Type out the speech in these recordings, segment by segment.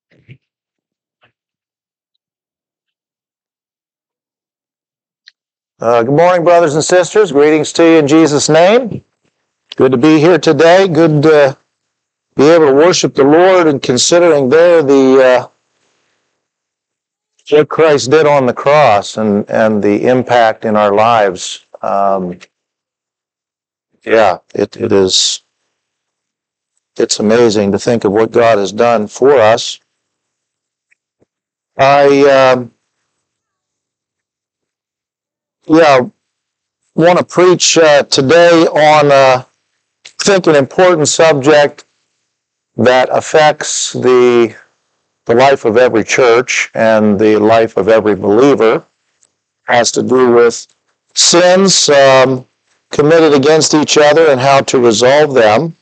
Good morning, brothers and sisters. Greetings to you in Jesus' name. Good to be here today. Good to be able to worship the Lord and considering there what Christ did on the cross and the impact in our lives. It's amazing to think of what God has done for us. I want to preach today on I think an important subject that affects the life of every church and the life of every believer. Has to do with sins committed against each other and how to resolve them.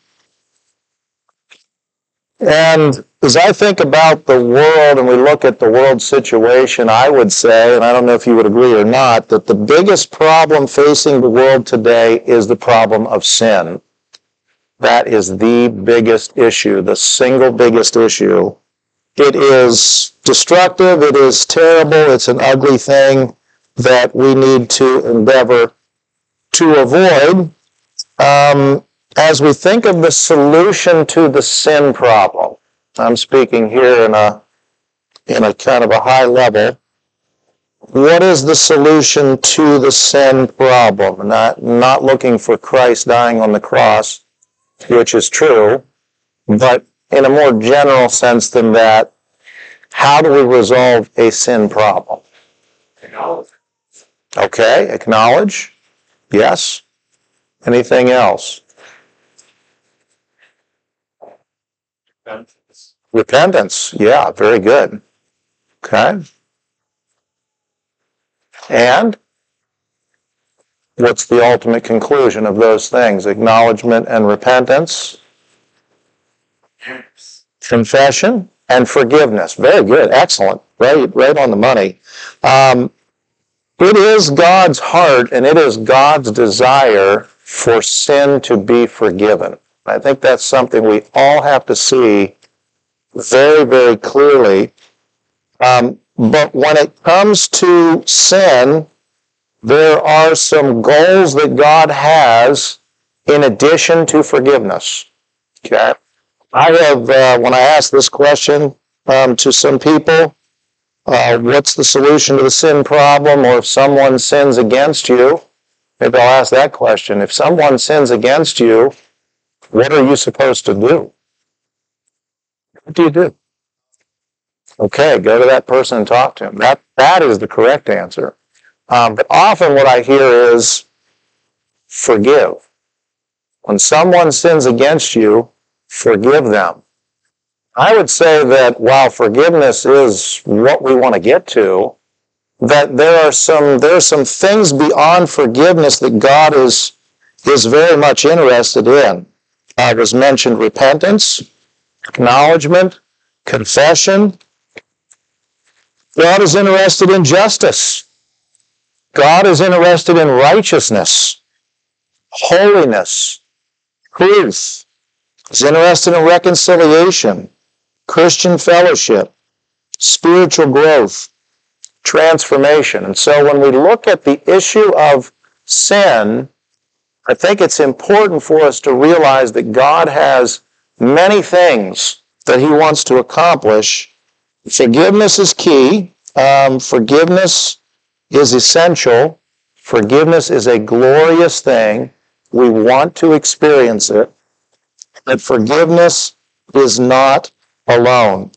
And as I think about the world and we look at the world situation, I would say, and I don't know if you would agree or not, that the biggest problem facing the world today is the problem of sin. That is the biggest issue, the single biggest issue. It is destructive, it is terrible, it's an ugly thing that we need to endeavor to avoid. As we think of the solution to the sin problem, I'm speaking here in a kind of a high level. What is the solution to the sin problem? Not looking for Christ dying on the cross, which is true, but in a more general sense than that, how do we resolve a sin problem? Acknowledge. Okay, acknowledge. Yes. Anything else? Repentance. Yeah, very good. Okay. And what's the ultimate conclusion of those things? Acknowledgement and repentance. Confession and forgiveness. Very good. Excellent. Right on the money. It is God's heart and it is God's desire for sin to be forgiven. I think that's something we all have to see very, very clearly. But when it comes to sin, there are some goals that God has in addition to forgiveness. Okay? I have, when I ask this question to some people, what's the solution to the sin problem? Or if someone sins against you, maybe I'll ask that question. If someone sins against you, what are you supposed to do? What do you do? Okay, go to that person and talk to him. That is the correct answer. But often what I hear is forgive. When someone sins against you, forgive them. I would say that while forgiveness is what we want to get to, that there are some things beyond forgiveness that God is very much interested in. It was mentioned repentance, acknowledgement, confession. God is interested in justice. God is interested in righteousness, holiness, truth. He's interested in reconciliation, Christian fellowship, spiritual growth, transformation. And so when we look at the issue of sin, I think it's important for us to realize that God has many things that he wants to accomplish. Forgiveness is key. Forgiveness is essential. Forgiveness is a glorious thing. We want to experience it. But forgiveness is not alone.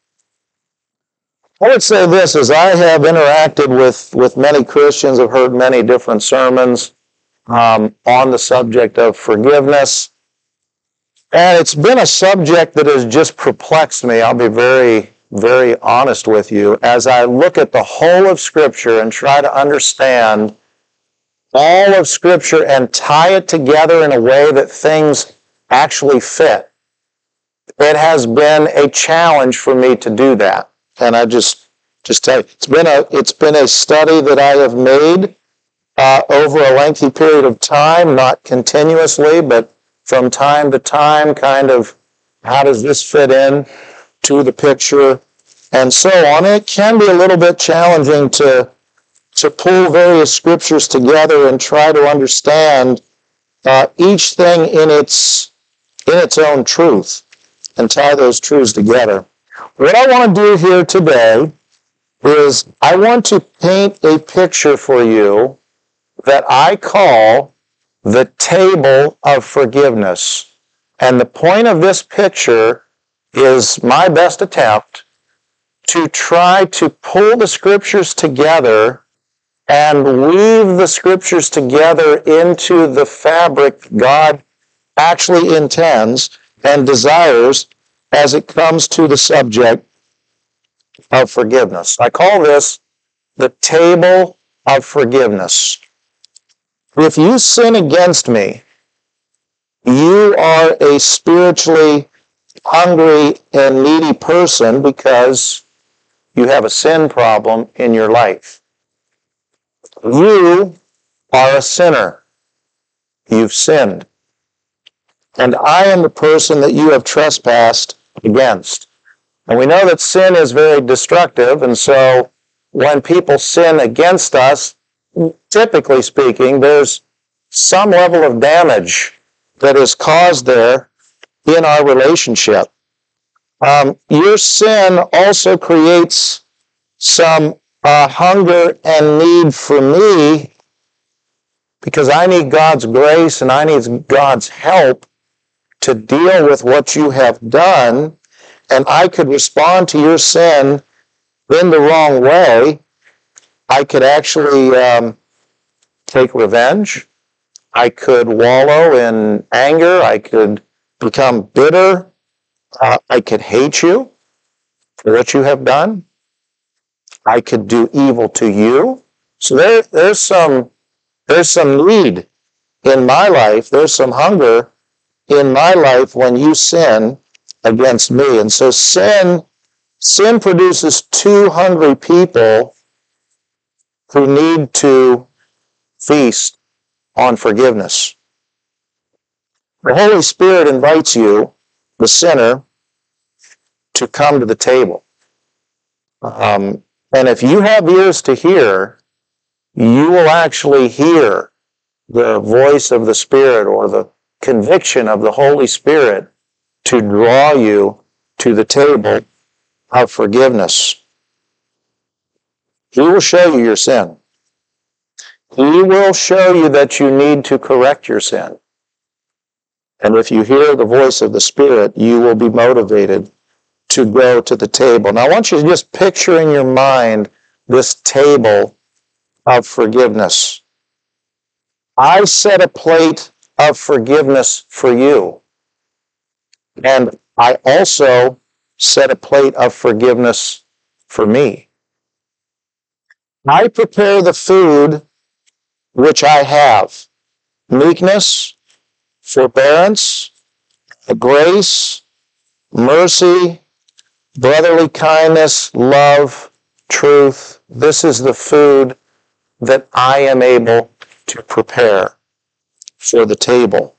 I would say this, as I have interacted with many Christians, I've heard many different sermons on the subject of forgiveness. And it's been a subject that has just perplexed me. I'll be very, very honest with you. As I look at the whole of Scripture and try to understand all of Scripture and tie it together in a way that things actually fit, it has been a challenge for me to do that. And I just tell you, it's been a study that I have made over a lengthy period of time, not continuously, but from time to time, kind of how does this fit in? to the picture, and so on. It can be a little bit challenging to pull various scriptures together and try to understand each thing in its own truth and tie those truths together. What I want to do here today is I want to paint a picture for you that I call the table of forgiveness. And the point of this picture is my best attempt to try to pull the scriptures together and weave the scriptures together into the fabric God actually intends and desires as it comes to the subject of forgiveness. I call this the table of forgiveness. If you sin against me, you are a spiritually hungry and needy person because you have a sin problem in your life. You are a sinner. You've sinned. And I am the person that you have trespassed against. And we know that sin is very destructive, and so when people sin against us, typically speaking, there's some level of damage that is caused there in our relationship. Your sin also creates some hunger and need for me because I need God's grace and I need God's help to deal with what you have done, and I could respond to your sin in the wrong way. I could actually take revenge. I could wallow in anger. I could become bitter. I could hate you for what you have done. I could do evil to you. So there's some need in my life. There's some hunger in my life when you sin against me. And so sin produces two hungry people who need to feast on forgiveness. The Holy Spirit invites you, the sinner, to come to the table. And if you have ears to hear, you will actually hear the voice of the Spirit or the conviction of the Holy Spirit to draw you to the table of forgiveness. He will show you your sin. He will show you that you need to correct your sin. And if you hear the voice of the Spirit, you will be motivated to go to the table. Now, I want you to just picture in your mind this table of forgiveness. I set a plate of forgiveness for you. And I also set a plate of forgiveness for me. I prepare the food which I have: meekness, forbearance, grace, mercy, brotherly kindness, love, truth. This is the food that I am able to prepare for the table.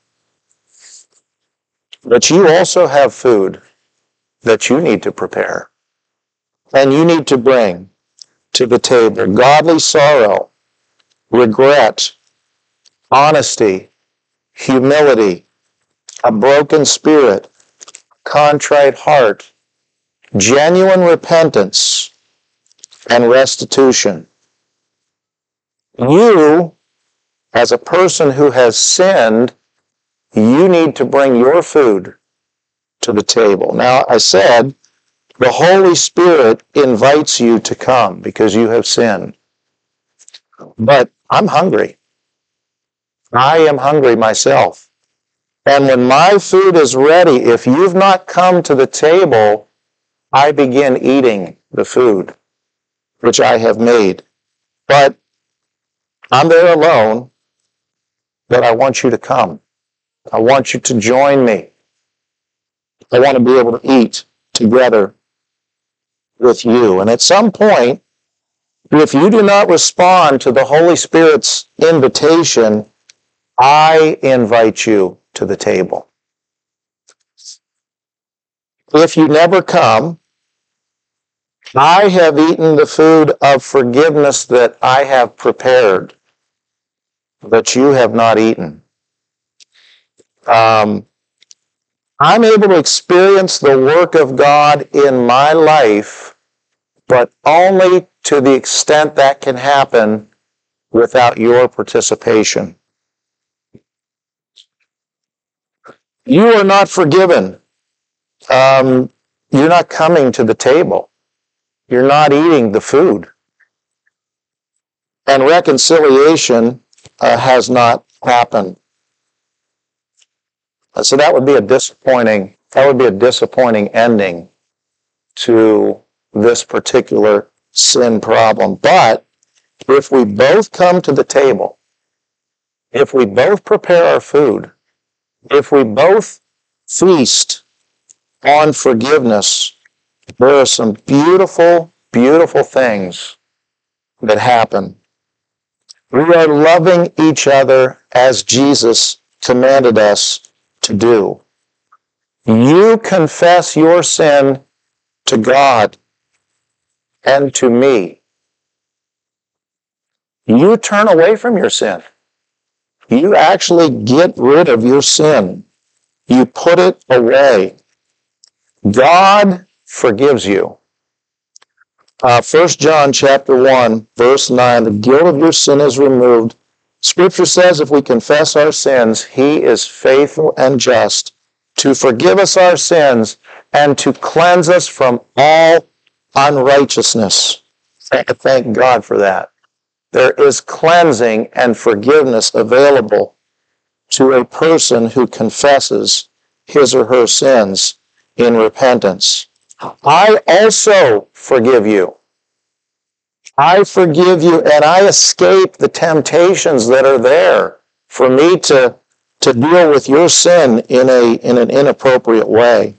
But you also have food that you need to prepare and you need to bring to the table: godly sorrow, regret, honesty, humility, a broken spirit, contrite heart, genuine repentance, and restitution. You, as a person who has sinned, you need to bring your food to the table. Now, I said the Holy Spirit invites you to come because you have sinned. But I'm hungry. I am hungry myself. And when my food is ready, if you've not come to the table, I begin eating the food which I have made. But I'm there alone, but I want you to come. I want you to join me. I want to be able to eat together with you. And at some point, if you do not respond to the Holy Spirit's invitation, I invite you to the table. if you never come, I have eaten the food of forgiveness that I have prepared, that you have not eaten. I'm able to experience the work of God in my life, but only to the extent that can happen without your participation. You are not forgiven. You're not coming to the table. You're not eating the food. And reconciliation has not happened. So that would be a disappointing ending to this particular sin problem. But if we both come to the table, if we both prepare our food, if we both feast on forgiveness, there are some beautiful, beautiful things that happen. We are loving each other as Jesus commanded us to do. You confess your sin to God and to me. You turn away from your sin. You actually get rid of your sin. You put it away. God forgives you. 1 John chapter 1, verse 9, the guilt of your sin is removed. Scripture says if we confess our sins, he is faithful and just to forgive us our sins and to cleanse us from all unrighteousness. Thank God for that. There is cleansing and forgiveness available to a person who confesses his or her sins in repentance. I also forgive you. I forgive you, and I escape the temptations that are there for me to deal with your sin in an inappropriate way.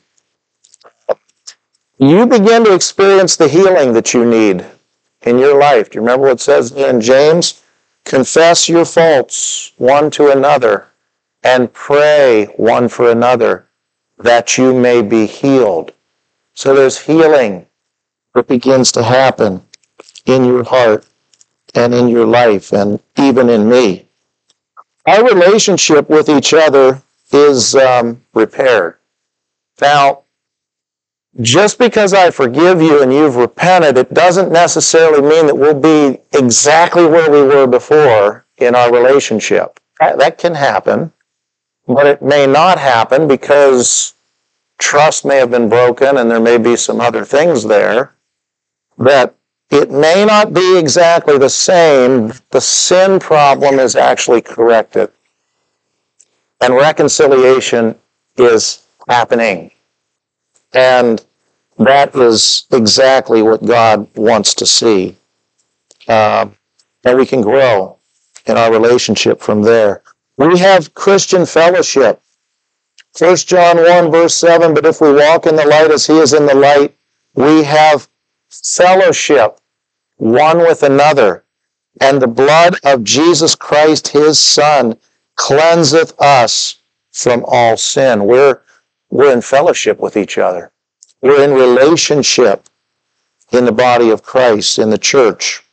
You begin to experience the healing that you need in your life. Do you remember what it says in James? Confess your faults one to another and pray one for another that you may be healed. So there's healing that begins to happen in your heart and in your life and even in me. Our relationship with each other is repaired. Now, just because I forgive you and you've repented, it doesn't necessarily mean that we'll be exactly where we were before in our relationship. That can happen, but it may not happen because trust may have been broken and there may be some other things there that it may not be exactly the same. The sin problem is actually corrected. And reconciliation is happening. And that is exactly what God wants to see. And we can grow in our relationship from there. We have Christian fellowship. 1 John 1, verse 7, but if we walk in the light as he is in the light, we have fellowship one with another. And the blood of Jesus Christ, his Son, cleanseth us from all sin. We're in fellowship with each other. We're in relationship in the body of Christ, in the church.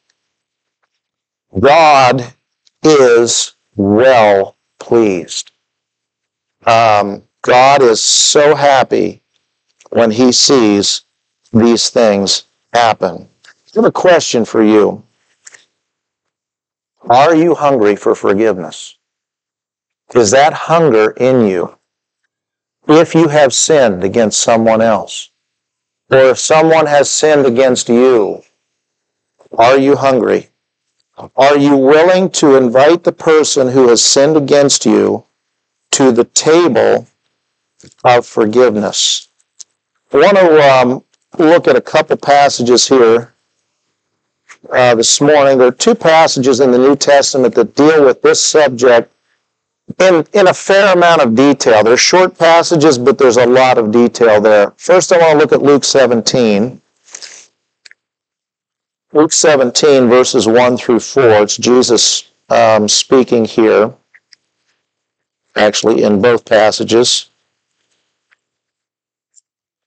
God is well pleased. God is so happy when he sees these things happen. I have a question for you. Are you hungry for forgiveness? Is that hunger in you? If you have sinned against someone else, or if someone has sinned against you, are you hungry? Are you willing to invite the person who has sinned against you to the table of forgiveness? I want to look at a couple passages here this morning. There are two passages in the New Testament that deal with this subject in a fair amount of detail. They're short passages, but there's a lot of detail there. First, I want to look at Luke 17. Luke 17, verses 1 through 4. It's Jesus speaking here, actually in both passages.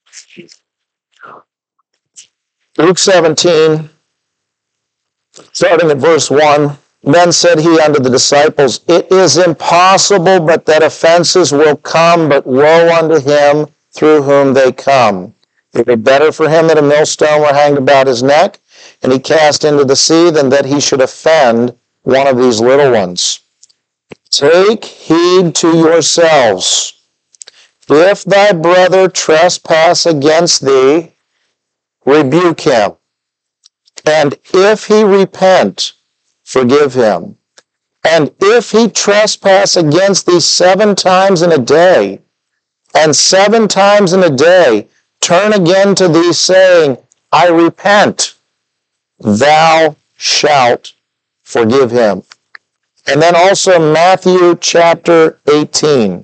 Luke 17, starting at verse 1, then said he unto the disciples, it is impossible but that offenses will come, but woe unto him through whom they come. It were better for him that a millstone were hanged about his neck, and he cast into the sea, than that he should offend one of these little ones. Take heed to yourselves. If thy brother trespass against thee, rebuke him. And if he repent, forgive him. And if he trespass against thee 7 times in a day, and 7 times in a day turn again to thee, saying, I repent, thou shalt forgive him. And then also Matthew chapter 18.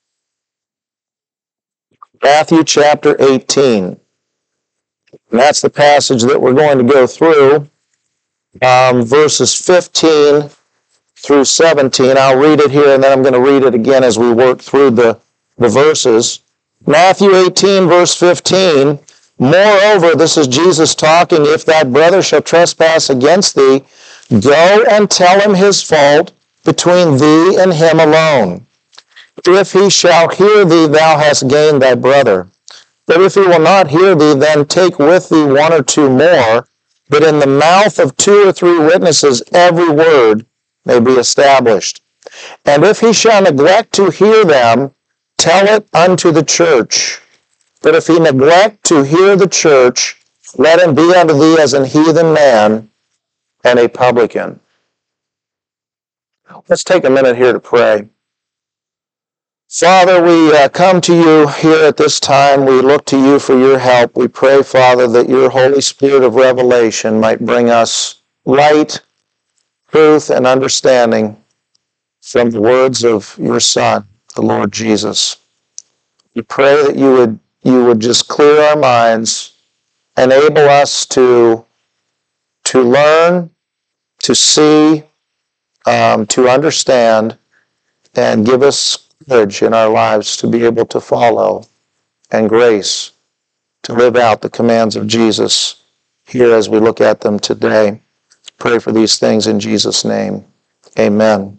Matthew chapter 18. And that's the passage that we're going to go through, verses 15 through 17. I'll read it here, and then I'm going to read it again as we work through the verses. Matthew 18, verse 15. Moreover, this is Jesus talking, if thy brother shall trespass against thee, go and tell him his fault between thee and him alone. If he shall hear thee, thou hast gained thy brother. But if he will not hear thee, then take with thee 1 or 2 more, that in the mouth of 2 or 3 witnesses every word may be established. And if he shall neglect to hear them, tell it unto the church. But if he neglect to hear the church, let him be unto thee as an heathen man and a publican. Let's take a minute here to pray. Father, we come to you here at this time. We look to you for your help. We pray, Father, that your Holy Spirit of revelation might bring us light, truth, and understanding from the words of your Son, the Lord Jesus. We pray that you would just clear our minds, enable us to learn, to see, to understand, and give us courage in our lives to be able to follow, and grace to live out the commands of Jesus here as we look at them today. Pray for these things in Jesus' name. Amen.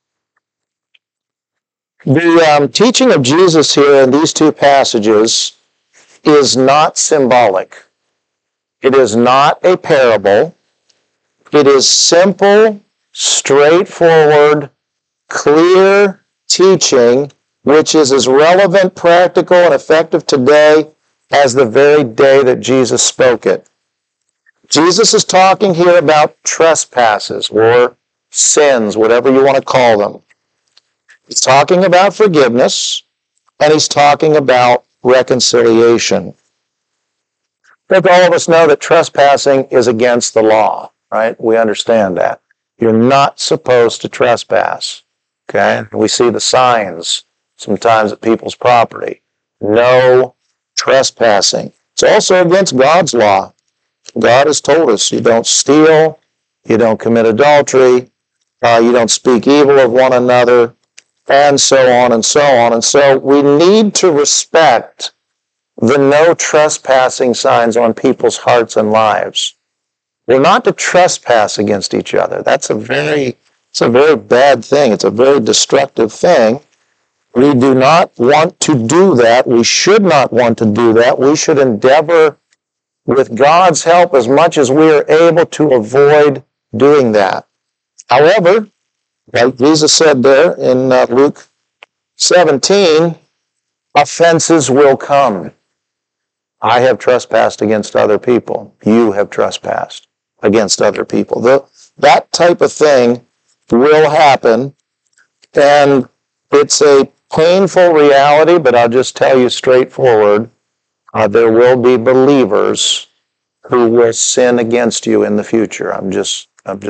The teaching of Jesus here in these 2 passages is not symbolic. It is not a parable. It is simple, straightforward, clear teaching, which is as relevant, practical, and effective today as the very day that Jesus spoke it. Jesus is talking here about trespasses or sins, whatever you want to call them. He's talking about forgiveness, and he's talking about reconciliation. I think all of us know that trespassing is against the law, right? We understand that. You're not supposed to trespass. Okay, we see the signs sometimes at people's property. No trespassing. It's also against God's law. God has told us you don't steal, you don't commit adultery, you don't speak evil of one another, and so on and so on. And so we need to respect the no trespassing signs on people's hearts and lives. We're not to trespass against each other. It's a very bad thing. It's a very destructive thing. We do not want to do that. We should not want to do that. We should endeavor, with God's help, as much as we are able, to avoid doing that. However, like Jesus said there in Luke 17, offenses will come. I have trespassed against other people. You have trespassed against other people. That type of thing will happen, and it's a painful reality, but I'll just tell you straightforward, there will be believers who will sin against you in the future. I'm just,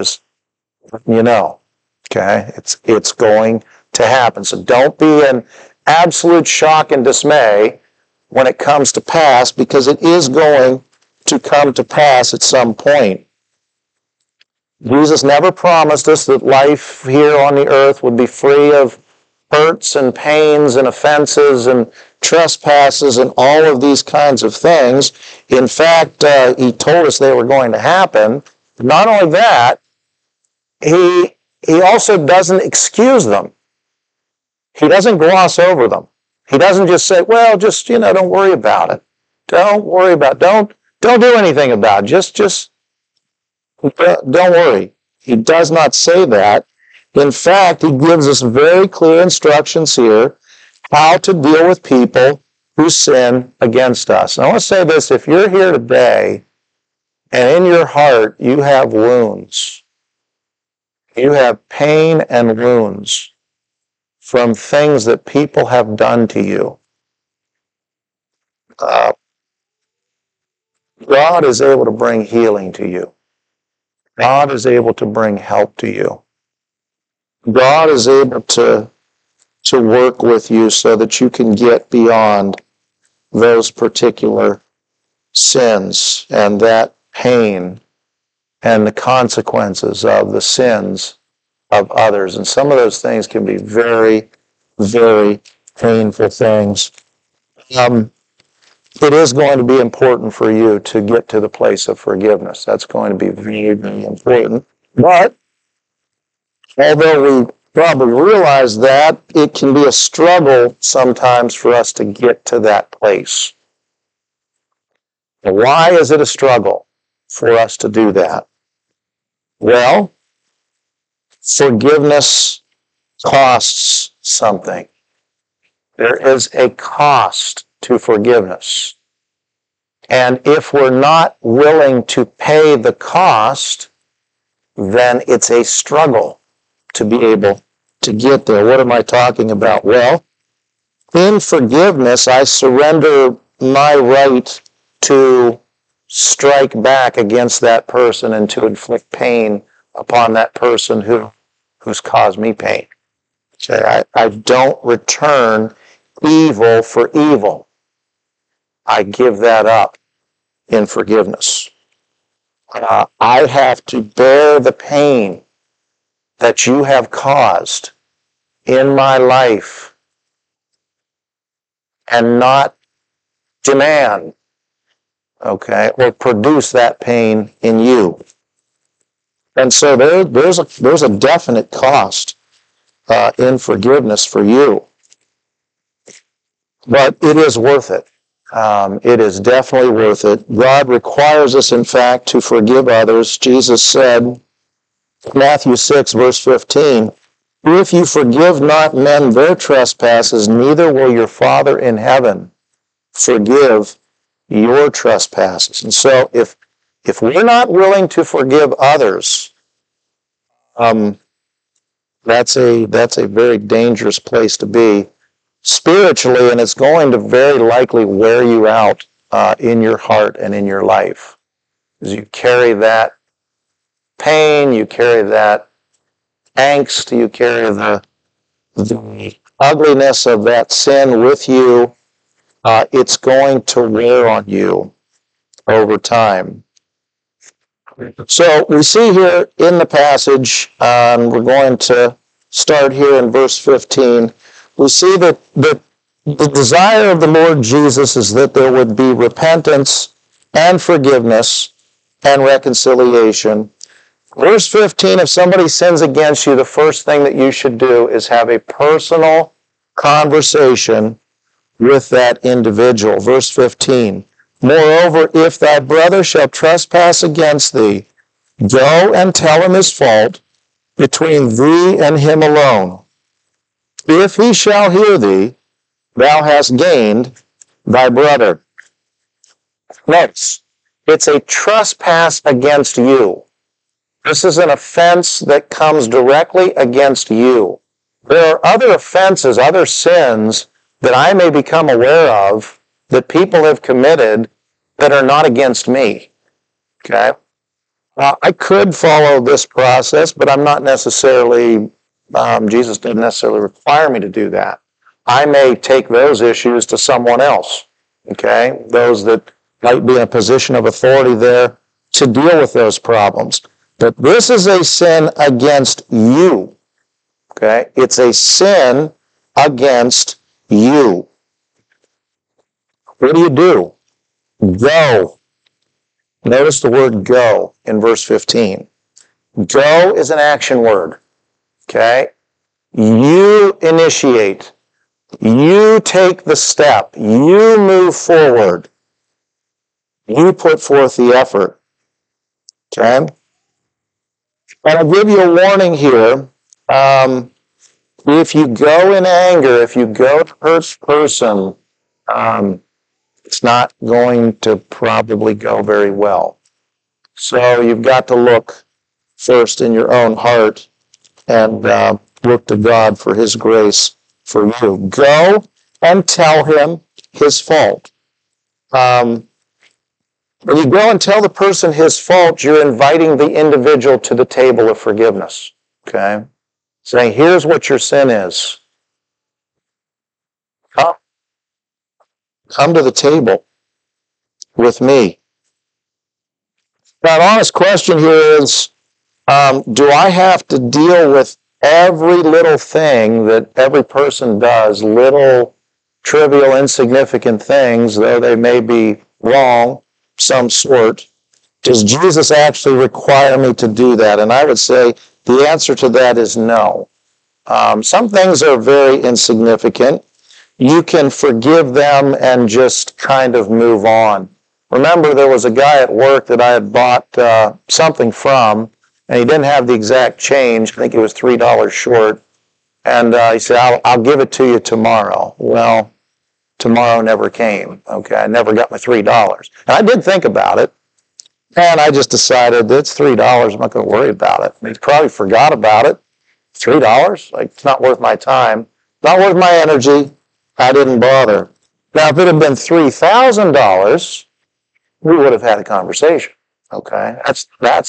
okay? It's going to happen. So don't be in absolute shock and dismay when it comes to pass, because it is going to come to pass at some point. Jesus never promised us that life here on the earth would be free of hurts and pains and offenses and trespasses and all of these kinds of things. In fact, he told us they were going to happen. Not only that, he also doesn't excuse them. He doesn't gloss over them. He doesn't just say, well, just, don't worry about it. Don't worry about it. Don't do anything about it. Just don't worry. He does not say that. In fact, he gives us very clear instructions here how to deal with people who sin against us. And I want to say this, if you're here today and in your heart you have wounds, you have pain and wounds from things that people have done to you, God is able to bring healing to you. God is able to bring help to you. God is able to work with you so that you can get beyond those particular sins and that pain and the consequences of the sins of others. And some of those things can be very, very painful things. It is going to be important for you to get to the place of forgiveness. That's going to be very, very important. But although we probably realize that, it can be a struggle sometimes for us to get to that place. Now, why is it a struggle for us to do that? Well, forgiveness costs something. There is a cost to forgiveness. And if we're not willing to pay the cost, then it's a struggle to be able to get there. What am I talking about? Well, in forgiveness, I surrender my right to strike back against that person and to inflict pain upon that person who's caused me pain. Okay, I don't return evil for evil. I give that up in forgiveness. I have to bear the pain that you have caused in my life and not demand, or produce that pain in you. And so there's a definite cost in forgiveness for you. But it is worth it. It is definitely worth it. God requires us, in fact, to forgive others. Jesus said, Matthew 6, verse 15, if you forgive not men their trespasses, neither will your Father in heaven forgive your trespasses. And so if we're not willing to forgive others, that's a very dangerous place to be spiritually, and it's going to very likely wear you out in your heart and in your life. As you carry that pain, you carry that angst, you carry the ugliness of that sin with you, it's going to wear on you over time. So we see here in the passage, we're going to start here in verse 15, we see that the desire of the Lord Jesus is that there would be repentance and forgiveness and reconciliation. Verse 15, if somebody sins against you, the first thing that you should do is have a personal conversation with that individual. Verse 15, moreover, if thy brother shall trespass against thee, go and tell him his fault between thee and him alone. If he shall hear thee, thou hast gained thy brother. Next, it's a trespass against you. This is an offense that comes directly against you. There are other offenses, other sins that I may become aware of that people have committed that are not against me. Okay? I could follow this process, but I'm not necessarily, Jesus didn't necessarily require me to do that. I may take those issues to someone else, okay? Those that might be in a position of authority there to deal with those problems. But this is a sin against you, okay? It's a sin against you. What do? Go. Notice the word go in verse 15. Go is an action word. Okay? You initiate. You take the step. You move forward. You put forth the effort. Okay? And I'll give you a warning here. If you go in anger, if you go to hurt a person, it's not going to probably go very well. So you've got to look first in your own heart and look to God for His grace for you. Go and tell him his fault. When you go and tell the person his fault, you're inviting the individual to the table of forgiveness. Okay? Saying, here's what your sin is. Come to the table with me. Now, an honest question here is, do I have to deal with every little thing that every person does, little, trivial, insignificant things, though they may be wrong, some sort? Does Jesus actually require me to do that? And I would say the answer to that is no. Some things are very insignificant. You can forgive them and just kind of move on. Remember, there was a guy at work that I had bought something from, and he didn't have the exact change. I think it was $3 short. And he said, I'll give it to you tomorrow. Well, tomorrow never came. Okay, I never got my $3. And I did think about it, and I just decided it's $3. I'm not going to worry about it. He probably forgot about it. $3? Like, it's not worth my time. Not worth my energy. I didn't bother. Now, if it had been $3,000, we would have had a conversation. Okay, that's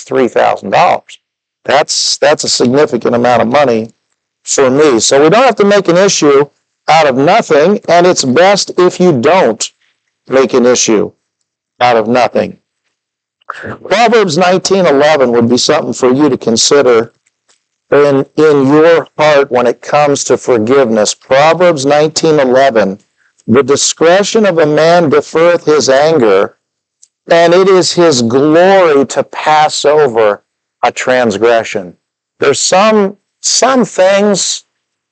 $3,000. That's a significant amount of money for me. So we don't have to make an issue out of nothing, and it's best if you don't make an issue out of nothing. Proverbs 19:11 would be something for you to consider in your heart when it comes to forgiveness. Proverbs 19:11, the discretion of a man deferreth his anger, and it is his glory to pass over a transgression. There's some things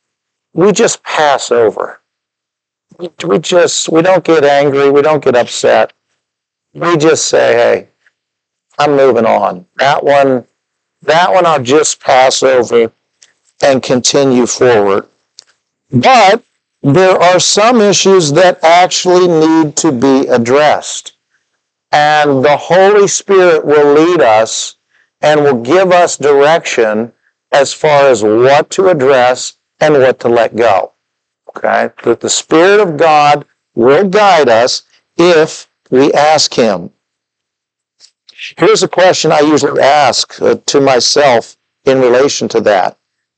we just pass over. We don't get angry, we don't get upset. We just say, hey, I'm moving on. That one I'll just pass over and continue forward. But there are some issues that actually need to be addressed. And the Holy Spirit will lead us and will give us direction as far as what to address and what to let go. Okay? That the Spirit of God will guide us if we ask Him. Here's a question I usually ask to myself in relation to that.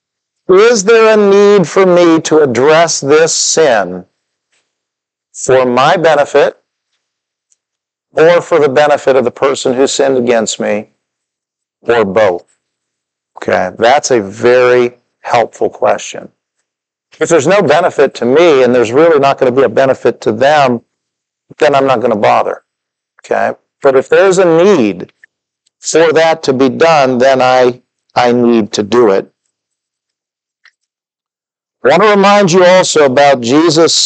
Is there a need for me to address this sin for my benefit or for the benefit of the person who sinned against me, or both? Okay, that's a very helpful question. If there's no benefit to me and there's really not going to be a benefit to them, then I'm not going to bother. Okay? But if there's a need for that to be done, then I need to do it. I want to remind you also about Jesus'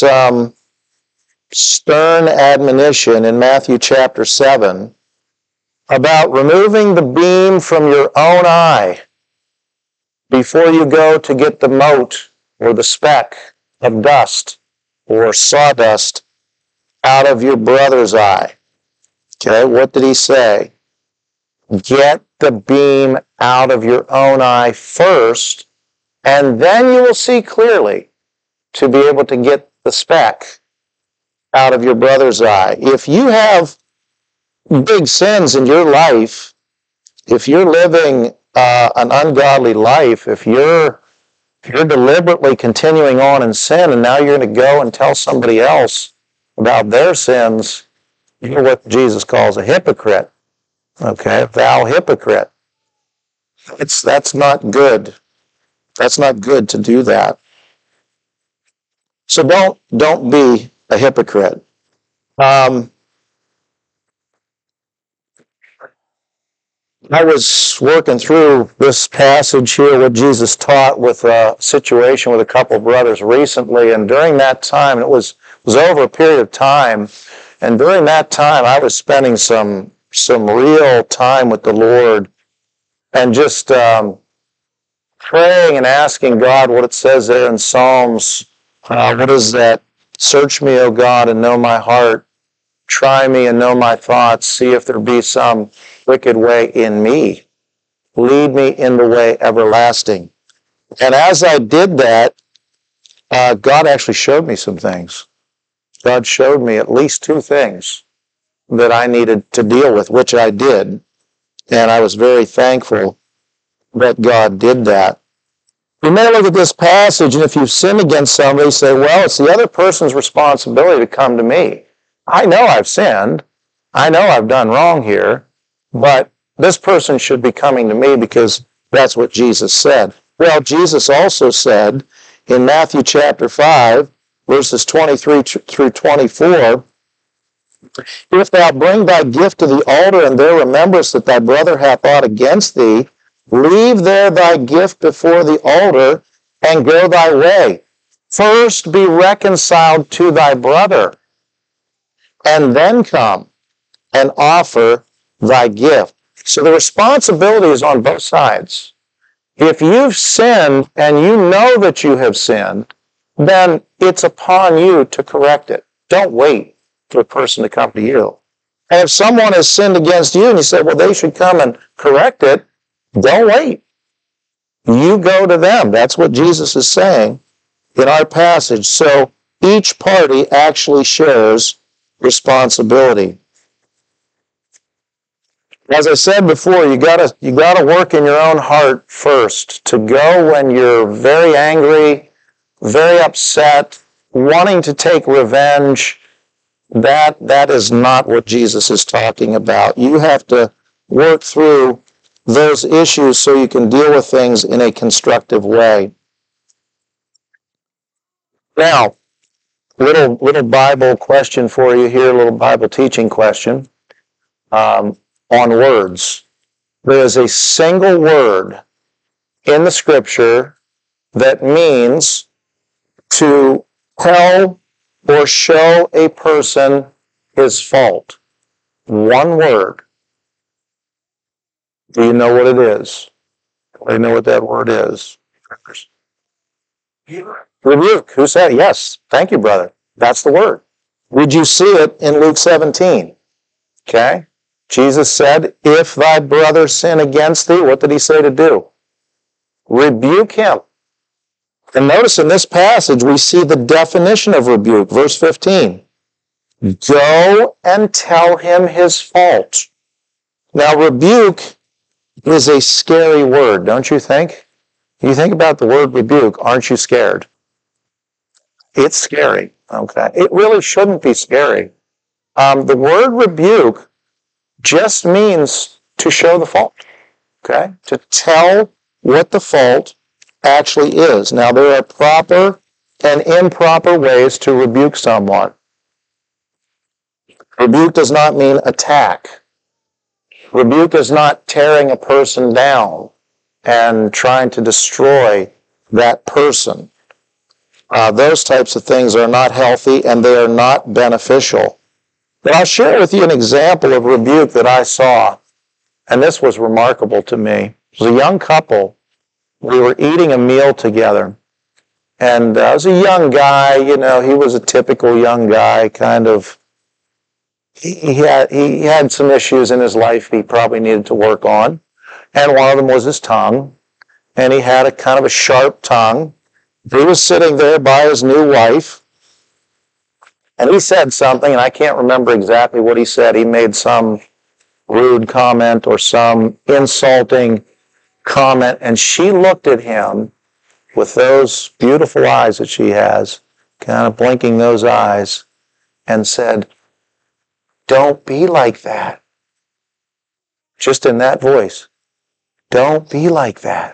stern admonition in Matthew chapter 7 about removing the beam from your own eye before you go to get the mote or the speck of dust or sawdust out of your brother's eye. Okay, what did he say? Get the beam out of your own eye first, and then you will see clearly to be able to get the speck out of your brother's eye. If you have big sins in your life, if you're living an ungodly life, if you're deliberately continuing on in sin and now you're going to go and tell somebody else about their sins, you're what Jesus calls a hypocrite. Okay, thou hypocrite. That's not good. That's not good to do that. So don't be a hypocrite. Um, I was working through this passage here, what Jesus taught, with a situation with a couple of brothers recently, and during that time, it was over a period of time, and during that time, I was spending some real time with the Lord, and just praying and asking God what it says there in Psalms. What is that? Search me, O God, and know my heart. Try me and know my thoughts. See if there be some wicked way in me. Lead me in the way everlasting. And as I did that, God actually showed me some things. God showed me at least two things that I needed to deal with, which I did. And I was very thankful that God did that. You may look at this passage, and if you've sinned against somebody, say, well, it's the other person's responsibility to come to me. I know I've sinned. I know I've done wrong here, but this person should be coming to me because that's what Jesus said. Well, Jesus also said in Matthew chapter 5, verses 23 through 24, if thou bring thy gift to the altar, and there rememberest that thy brother hath aught against thee, leave there thy gift before the altar, and go thy way. First be reconciled to thy brother, and then come and offer thy gift. So the responsibility is on both sides. If you've sinned and you know that you have sinned, then it's upon you to correct it. Don't wait for a person to come to you. And if someone has sinned against you and you say, well, they should come and correct it, don't wait. You go to them. That's what Jesus is saying in our passage. So each party actually shares responsibility. As I said before, you gotta work in your own heart first. To go when you're very angry, very upset, wanting to take revenge, that is not what Jesus is talking about. You have to work through those issues so you can deal with things in a constructive way. Now, little Bible question for you here, little Bible teaching question on words. There is a single word in the Scripture that means to tell or show a person his fault. One word. Do you know what it is? Do you know what that word is? Rebuke. Who said it? Yes. Thank you, brother. That's the word. Did you see it in Luke 17? Okay. Jesus said, if thy brother sin against thee, what did he say to do? Rebuke him. And notice in this passage, we see the definition of rebuke. Verse 15. Go and tell him his fault. Now, rebuke is a scary word, don't you think? You think about the word rebuke, aren't you scared? It's scary, okay? It really shouldn't be scary. The word rebuke just means to show the fault, okay? To tell what the fault actually is. Now, there are proper and improper ways to rebuke someone. Rebuke does not mean attack. Rebuke is not tearing a person down and trying to destroy that person. Those types of things are not healthy and they are not beneficial. But I'll share with you an example of rebuke that I saw, and this was remarkable to me. It was a young couple. We were eating a meal together, and I was a young guy. You know, he was a typical young guy, kind of. He had some issues in his life he probably needed to work on, and one of them was his tongue, and he had a kind of a sharp tongue. He was sitting there by his new wife, and he said something, and I can't remember exactly what he said. He made some rude comment or some insulting comment, and she looked at him with those beautiful eyes that she has, kind of blinking those eyes, and said, don't be like that. Just in that voice. Don't be like that.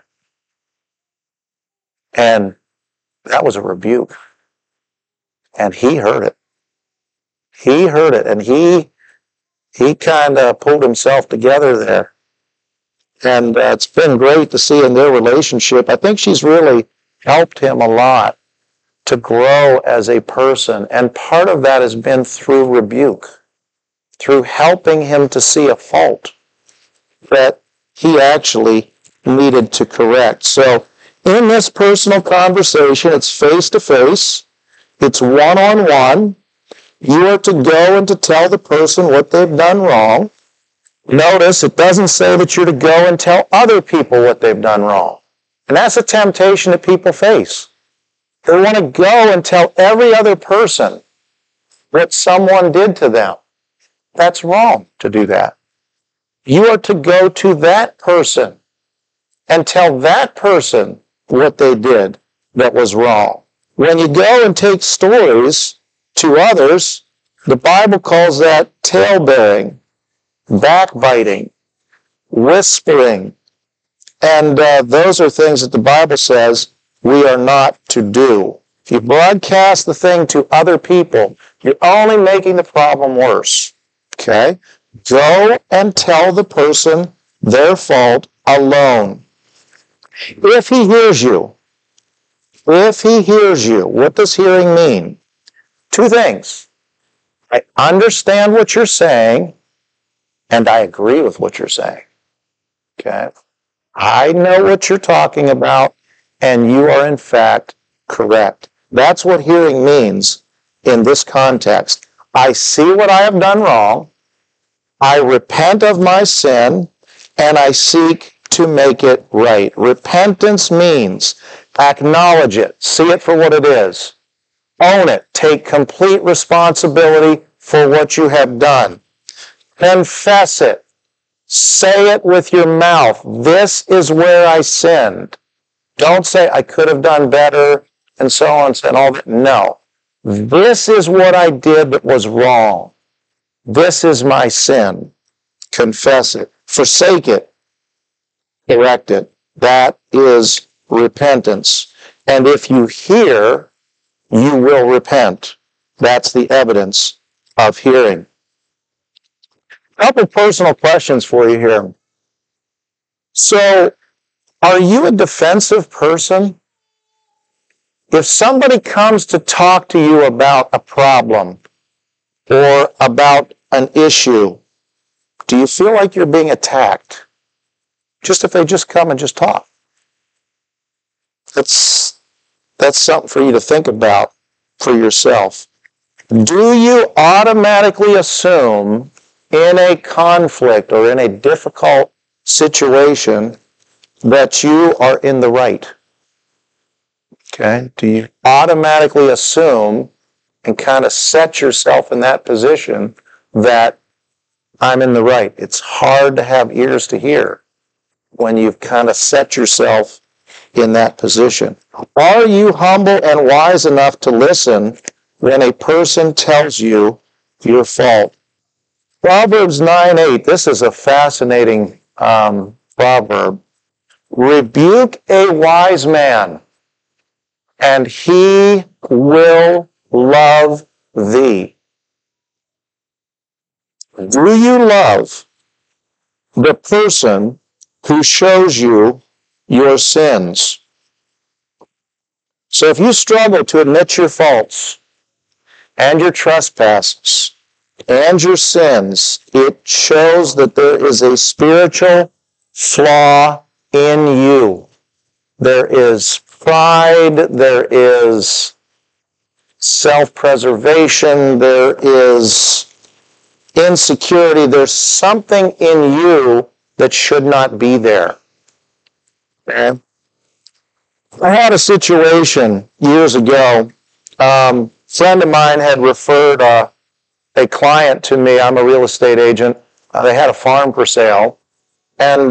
And that was a rebuke. And he heard it. He heard it, and he kind of pulled himself together there. And it's been great to see in their relationship. I think she's really helped him a lot to grow as a person. And part of that has been through rebuke, through helping him to see a fault that he actually needed to correct. So in this personal conversation, it's face-to-face, it's one-on-one. You are to go and to tell the person what they've done wrong. Notice it doesn't say that you're to go and tell other people what they've done wrong. And that's a temptation that people face. They want to go and tell every other person what someone did to them. That's wrong to do that. You are to go to that person and tell that person what they did that was wrong. When you go and take stories to others, the Bible calls that tale-bearing, backbiting, whispering. And those are things that the Bible says we are not to do. If you broadcast the thing to other people, you're only making the problem worse. Okay? Go and tell the person their fault alone. If he hears you, what does hearing mean? Two things. I understand what you're saying, and I agree with what you're saying. Okay? I know what you're talking about, and you are in fact correct. That's what hearing means in this context. I see what I have done wrong, I repent of my sin, and I seek to make it right. Repentance means acknowledge it, see it for what it is, own it, take complete responsibility for what you have done. Confess it. Say it with your mouth. This is where I sinned. Don't say, I could have done better, and so on, and all that. No. This is what I did that was wrong. This is my sin. Confess it. Forsake it. Correct it. That is repentance. And if you hear, you will repent. That's the evidence of hearing. A couple personal questions for you here. So, are you a defensive person? If somebody comes to talk to you about a problem or about an issue, do you feel like you're being attacked? Just if they just come and just talk. That's something for you to think about for yourself. Do you automatically assume in a conflict or in a difficult situation that you are in the right? Okay? Do you automatically assume and kind of set yourself in that position that I'm in the right? It's hard to have ears to hear when you've kind of set yourself in that position. Are you humble and wise enough to listen when a person tells you your fault? Proverbs 9:8, this is a fascinating proverb. Rebuke a wise man, and he will love thee. Do you love the person who shows you your sins? So if you struggle to admit your faults and your trespasses and your sins, it shows that there is a spiritual flaw in you. There is pride, there is self-preservation, there is insecurity, there's something in you that should not be there. Okay? I had a situation years ago. A friend of mine had referred a client to me. I'm a real estate agent. They had a farm for sale, and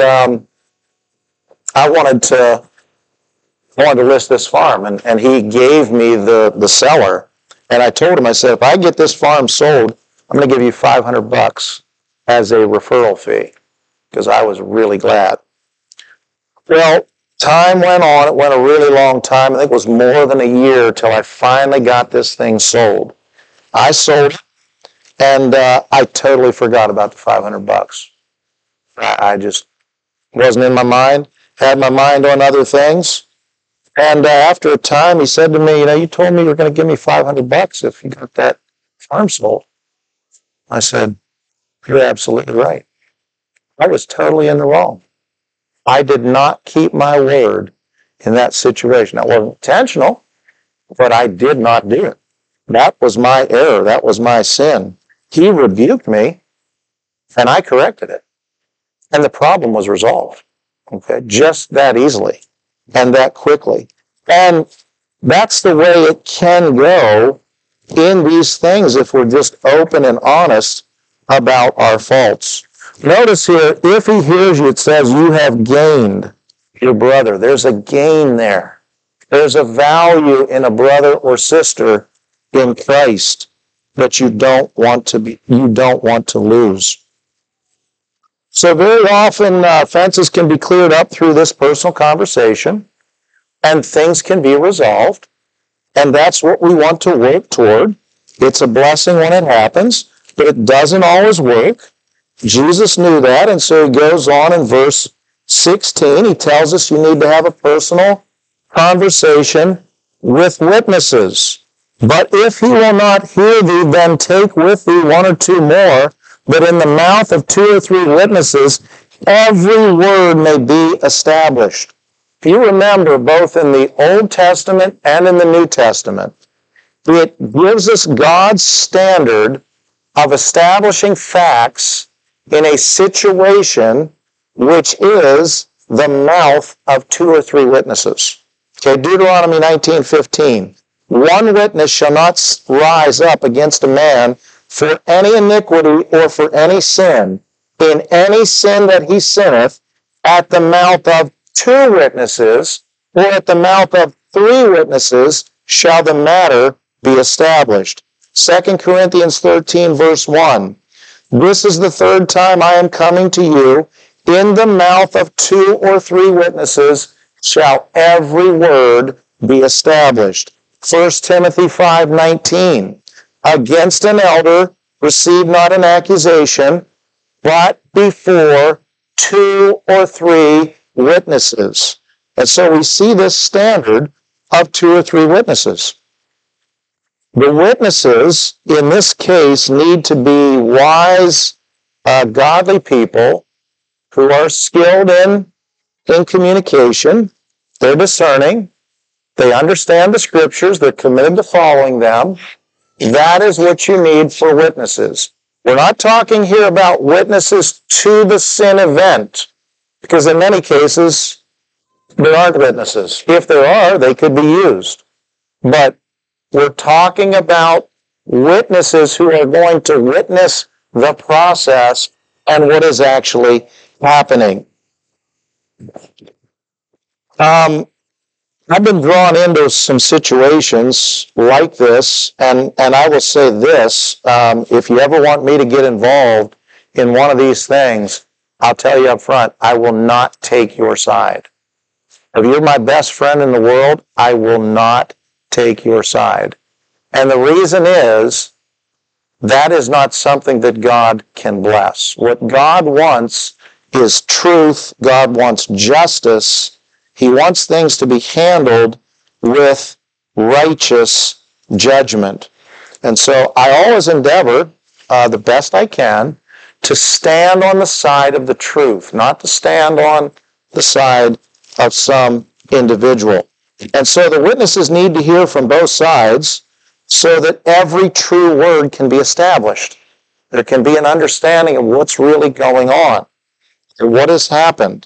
I wanted to list this farm, and he gave me the seller, and I told him, I said, if I get this farm sold, I'm going to give you $500 as a referral fee, because I was really glad. Well, time went on. It went a really long time. I think it was more than a year till I finally got this thing sold. I sold it, And I totally forgot about the $500. I just wasn't in my mind, had my mind on other things. And after a time, he said to me, you told me you were going to give me $500 if you got that farm sold. I said, you're absolutely right. I was totally in the wrong. I did not keep my word in that situation. That wasn't intentional, but I did not do it. That was my error. That was my sin. He rebuked me, and I corrected it. And the problem was resolved. Okay, just that easily and that quickly. And that's the way it can go in these things if we're just open and honest about our faults. Notice here, if he hears you, it says you have gained your brother. There's a gain there. There's a value in a brother or sister in Christ that you don't want to lose. So very often offenses can be cleared up through this personal conversation, and things can be resolved, and that's what we want to work toward. It's a blessing when it happens, but it doesn't always work. Jesus knew that, and so he goes on in verse 16. He tells us you need to have a personal conversation with witnesses. But if he will not hear thee, then take with thee one or two more, but in the mouth of two or three witnesses, every word may be established. If you remember, both in the Old Testament and in the New Testament, it gives us God's standard of establishing facts in a situation which is the mouth of two or three witnesses. Okay, Deuteronomy 19:15. One witness shall not rise up against a man for any iniquity or for any sin, in any sin that he sinneth, at the mouth of two witnesses, or at the mouth of three witnesses, shall the matter be established. 2 Corinthians 13, verse 1. This is the third time I am coming to you. In the mouth of two or three witnesses shall every word be established. 1 Timothy 5:19. Against an elder receive not an accusation, but before two or three witnesses. And so we see this standard of two or three witnesses. The witnesses, in this case, need to be wise, godly people who are skilled in communication. They're discerning. They understand the scriptures. They're committed to following them. That is what you need for witnesses. We're not talking here about witnesses to the sin event, because in many cases, there aren't witnesses. If there are, they could be used. But we're talking about witnesses who are going to witness the process and what is actually happening. I've been drawn into some situations like this, and I will say this, if you ever want me to get involved in one of these things, I'll tell you up front, I will not take your side. If you're my best friend in the world, I will not take your side. And the reason is, that is not something that God can bless. What God wants is truth. God wants justice. He wants things to be handled with righteous judgment. And so I always endeavor, the best I can, to stand on the side of the truth, not to stand on the side of some individual. And so the witnesses need to hear from both sides so that every true word can be established. There can be an understanding of what's really going on and what has happened.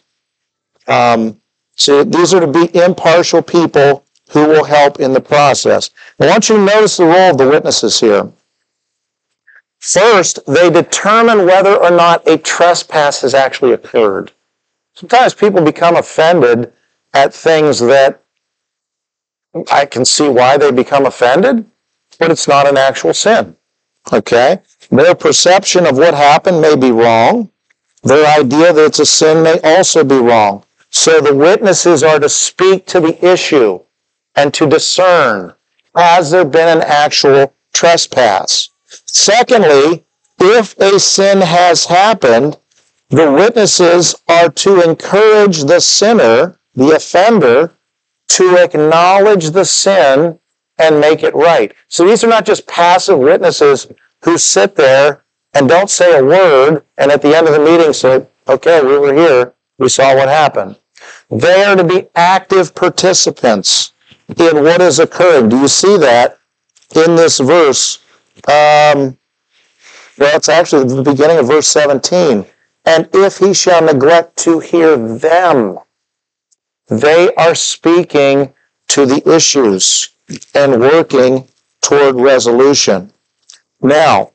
So these are to be impartial people who will help in the process. I want you to notice the role of the witnesses here. First, they determine whether or not a trespass has actually occurred. Sometimes people become offended at things that I can see why they become offended, but it's not an actual sin. Okay? Their perception of what happened may be wrong. Their idea that it's a sin may also be wrong. So the witnesses are to speak to the issue and to discern, has there been an actual trespass? Secondly, if a sin has happened, the witnesses are to encourage the sinner, the offender, to acknowledge the sin and make it right. So these are not just passive witnesses who sit there and don't say a word, and at the end of the meeting say, okay, we were here, we saw what happened. They are to be active participants in what is occurring. Do you see that in this verse? Well, it's actually the beginning of verse 17. And if he shall neglect to hear them, they are speaking to the issues and working toward resolution. Now,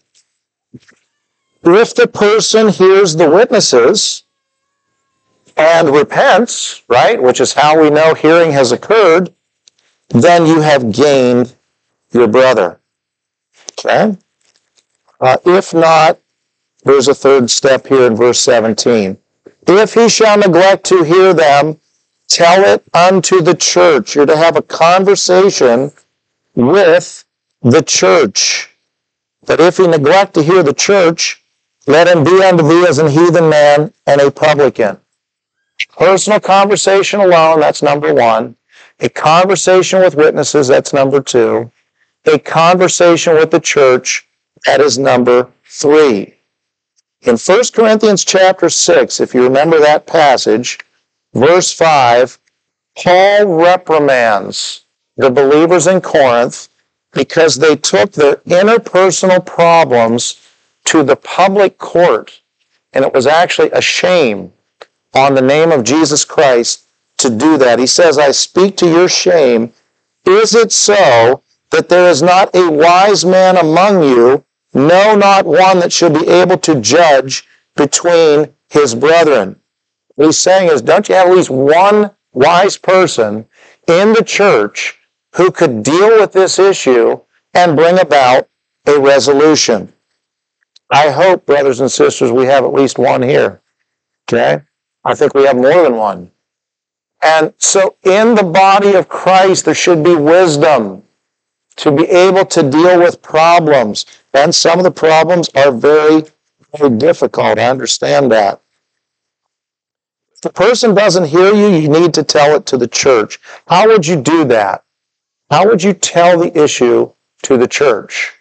if the person hears the witnesses and repents, right, which is how we know hearing has occurred, then you have gained your brother. Okay? If not, there's a third step here in verse 17. If he shall neglect to hear them, tell it unto the church. You're to have a conversation with the church. But if he neglect to hear the church, let him be unto thee as an heathen man and a publican. Personal conversation alone, that's number one. A conversation with witnesses, that's number two. A conversation with the church, that is number three. In 1 Corinthians chapter 6, if you remember that passage, verse 5, Paul reprimands the believers in Corinth because they took their interpersonal problems to the public court, and it was actually a shame on the name of Jesus Christ to do that. He says, I speak to your shame. Is it so that there is not a wise man among you, no, not one that should be able to judge between his brethren? What he's saying is, don't you have at least one wise person in the church who could deal with this issue and bring about a resolution? I hope, brothers and sisters, we have at least one here. Okay? I think we have more than one. And so in the body of Christ, there should be wisdom to be able to deal with problems. And some of the problems are very, very difficult. I understand that. If the person doesn't hear you, you need to tell it to the church. How would you do that? How would you tell the issue to the church?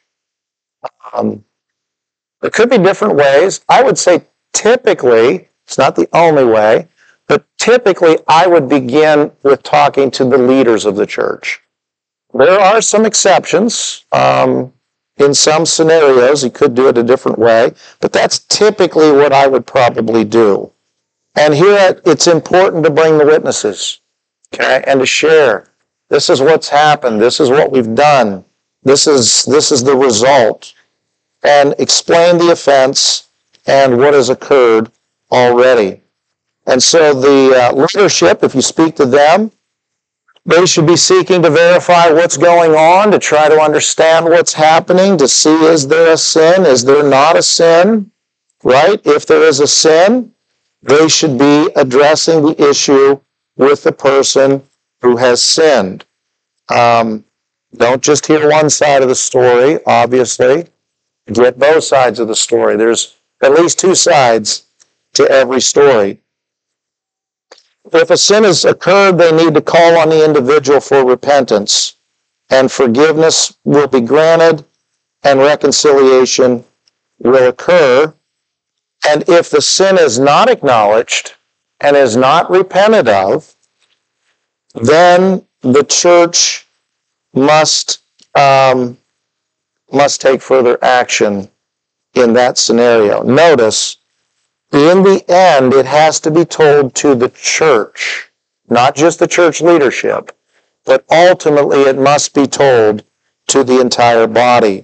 There could be different ways. I would say typically, it's not the only way, but typically I would begin with talking to the leaders of the church. There are some exceptions. In some scenarios, you could do it a different way, but that's typically what I would probably do. And here it's important to bring the witnesses, okay, and to share. This is what's happened. This is what we've done. This is the result. And explain the offense and what has occurred already. And so the leadership, if you speak to them, they should be seeking to verify what's going on, to try to understand what's happening, to see, is there a sin, is there not a sin, right? If there is a sin, they should be addressing the issue with the person who has sinned. Don't just hear one side of the story, obviously. Get both sides of the story. There's at least two sides to every story. If a sin has occurred, they need to call on the individual for repentance, and forgiveness will be granted, and reconciliation will occur. And if the sin is not acknowledged and is not repented of, then the church must take further action in that scenario. Notice, in the end, it has to be told to the church, not just the church leadership, but ultimately it must be told to the entire body.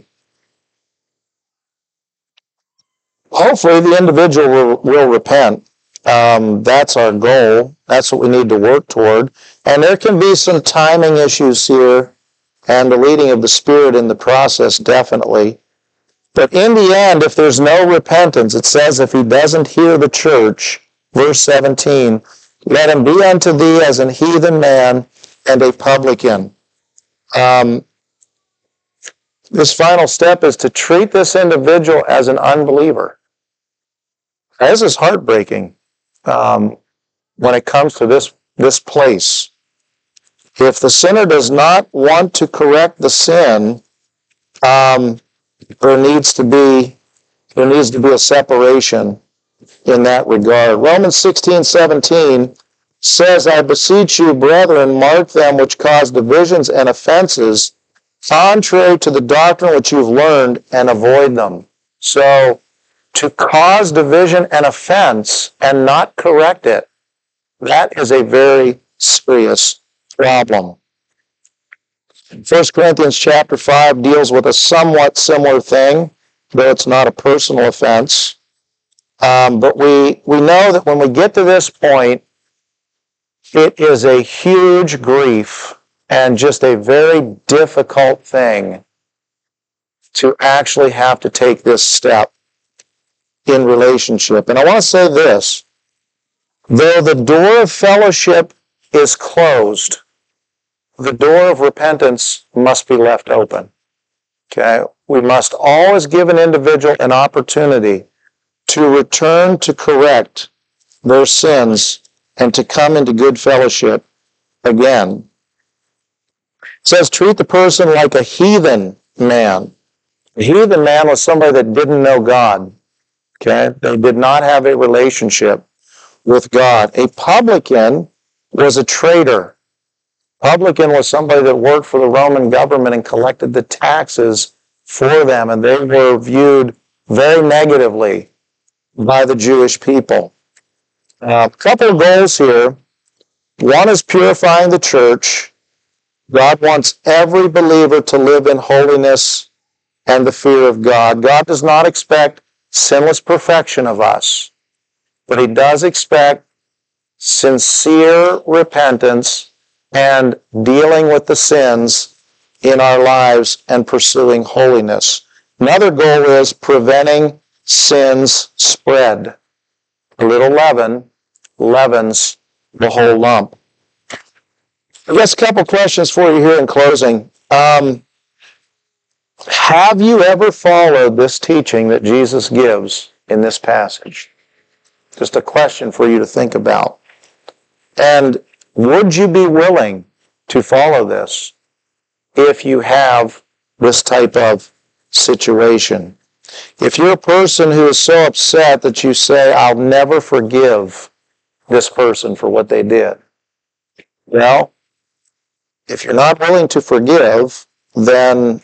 Hopefully the individual will repent. That's our goal. That's what we need to work toward. And there can be some timing issues here and the leading of the Spirit in the process, definitely. But in the end, if there's no repentance, it says if he doesn't hear the church, verse 17, let him be unto thee as an heathen man and a publican. This final step is to treat this individual as an unbeliever. This is heartbreaking when it comes to this place. If the sinner does not want to correct the sin, there needs to be a separation in that regard. Romans 16:17 says, I beseech you, brethren, mark them which cause divisions and offenses, contrary to the doctrine which you've learned, and avoid them. So, to cause division and offense and not correct it, that is a very serious problem. 1 Corinthians chapter 5 deals with a somewhat similar thing, though it's not a personal offense. But we know that when we get to this point, it is a huge grief and just a very difficult thing to actually have to take this step in relationship. And I want to say this, though the door of fellowship is closed, the door of repentance must be left open. Okay? We must always give an individual an opportunity to return to correct their sins and to come into good fellowship again. It says, treat the person like a heathen man. A heathen man was somebody that didn't know God. Okay? They did not have a relationship with God. A publican was a traitor. Publican was somebody that worked for the Roman government and collected the taxes for them, and they were viewed very negatively by the Jewish people. A couple of goals here. One is purifying the church. God wants every believer to live in holiness and the fear of God. God does not expect sinless perfection of us, but He does expect sincere repentance and dealing with the sins in our lives and pursuing holiness. Another goal is preventing sin's spread. A little leaven leavens the whole lump. I guess a couple questions for you here in closing. Have you ever followed this teaching that Jesus gives in this passage? Just a question for you to think about. And would you be willing to follow this if you have this type of situation? If you're a person who is so upset that you say, I'll never forgive this person for what they did. Well, if you're not willing to forgive, then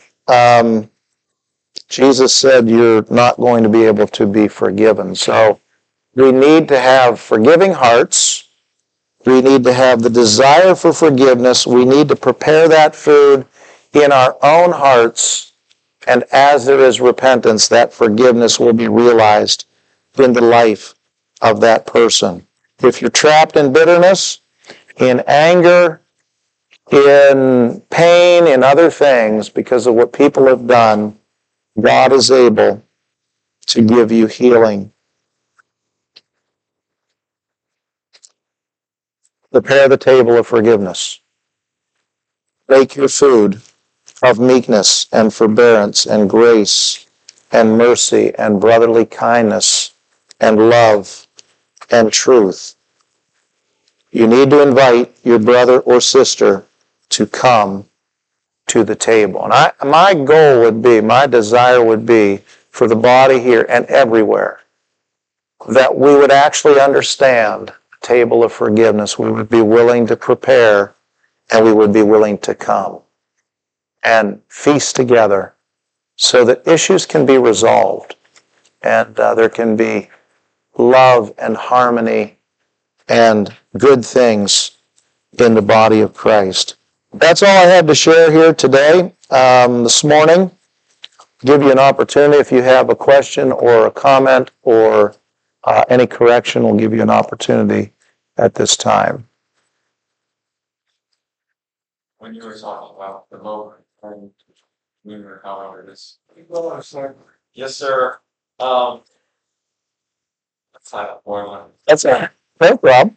Jesus said you're not going to be able to be forgiven. So we need to have forgiving hearts. We need to have the desire for forgiveness. We need to prepare that food in our own hearts. And as there is repentance, that forgiveness will be realized in the life of that person. If you're trapped in bitterness, in anger, in pain, in other things, because of what people have done, God is able to give you healing. Prepare the table of forgiveness. Make your food of meekness and forbearance and grace and mercy and brotherly kindness and love and truth. You need to invite your brother or sister to come to the table. And my goal would be, my desire would be for the body here and everywhere that we would actually understand the table of forgiveness. We would be willing to prepare and we would be willing to come and feast together so that issues can be resolved and there can be love and harmony and good things in the body of Christ. That's all I had to share here today, this morning. Give you an opportunity if you have a question or a comment or any correction, we'll give you an opportunity at this time. When you were talking about the moment and lunar, however it is. Yes, sir. Let's sign up for one. That's it. No problem.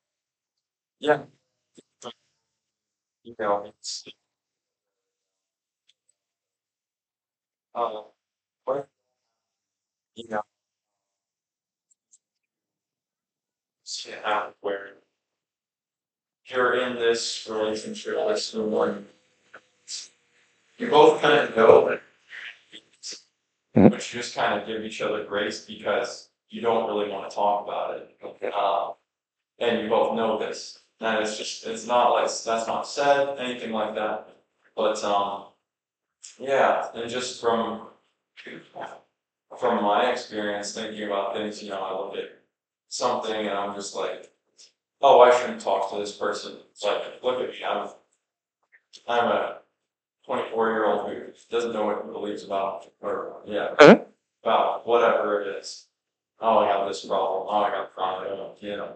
Yeah. Email me. what, you know, where you're in this relationship with someone, you both kind of know that, Mhm. but you just kind of give each other grace because you don't really want to talk about it. And you both know this. And it's not like, that's not said, anything like that. But, yeah, and just from my experience thinking about things, I look at something and I'm just like, oh, I shouldn't talk to this person. It's like, look at me, I'm a 24-year-old who doesn't know what he believes about, or, yeah, Mhm. about whatever it is. Oh, I got this problem. Oh, I got a problem.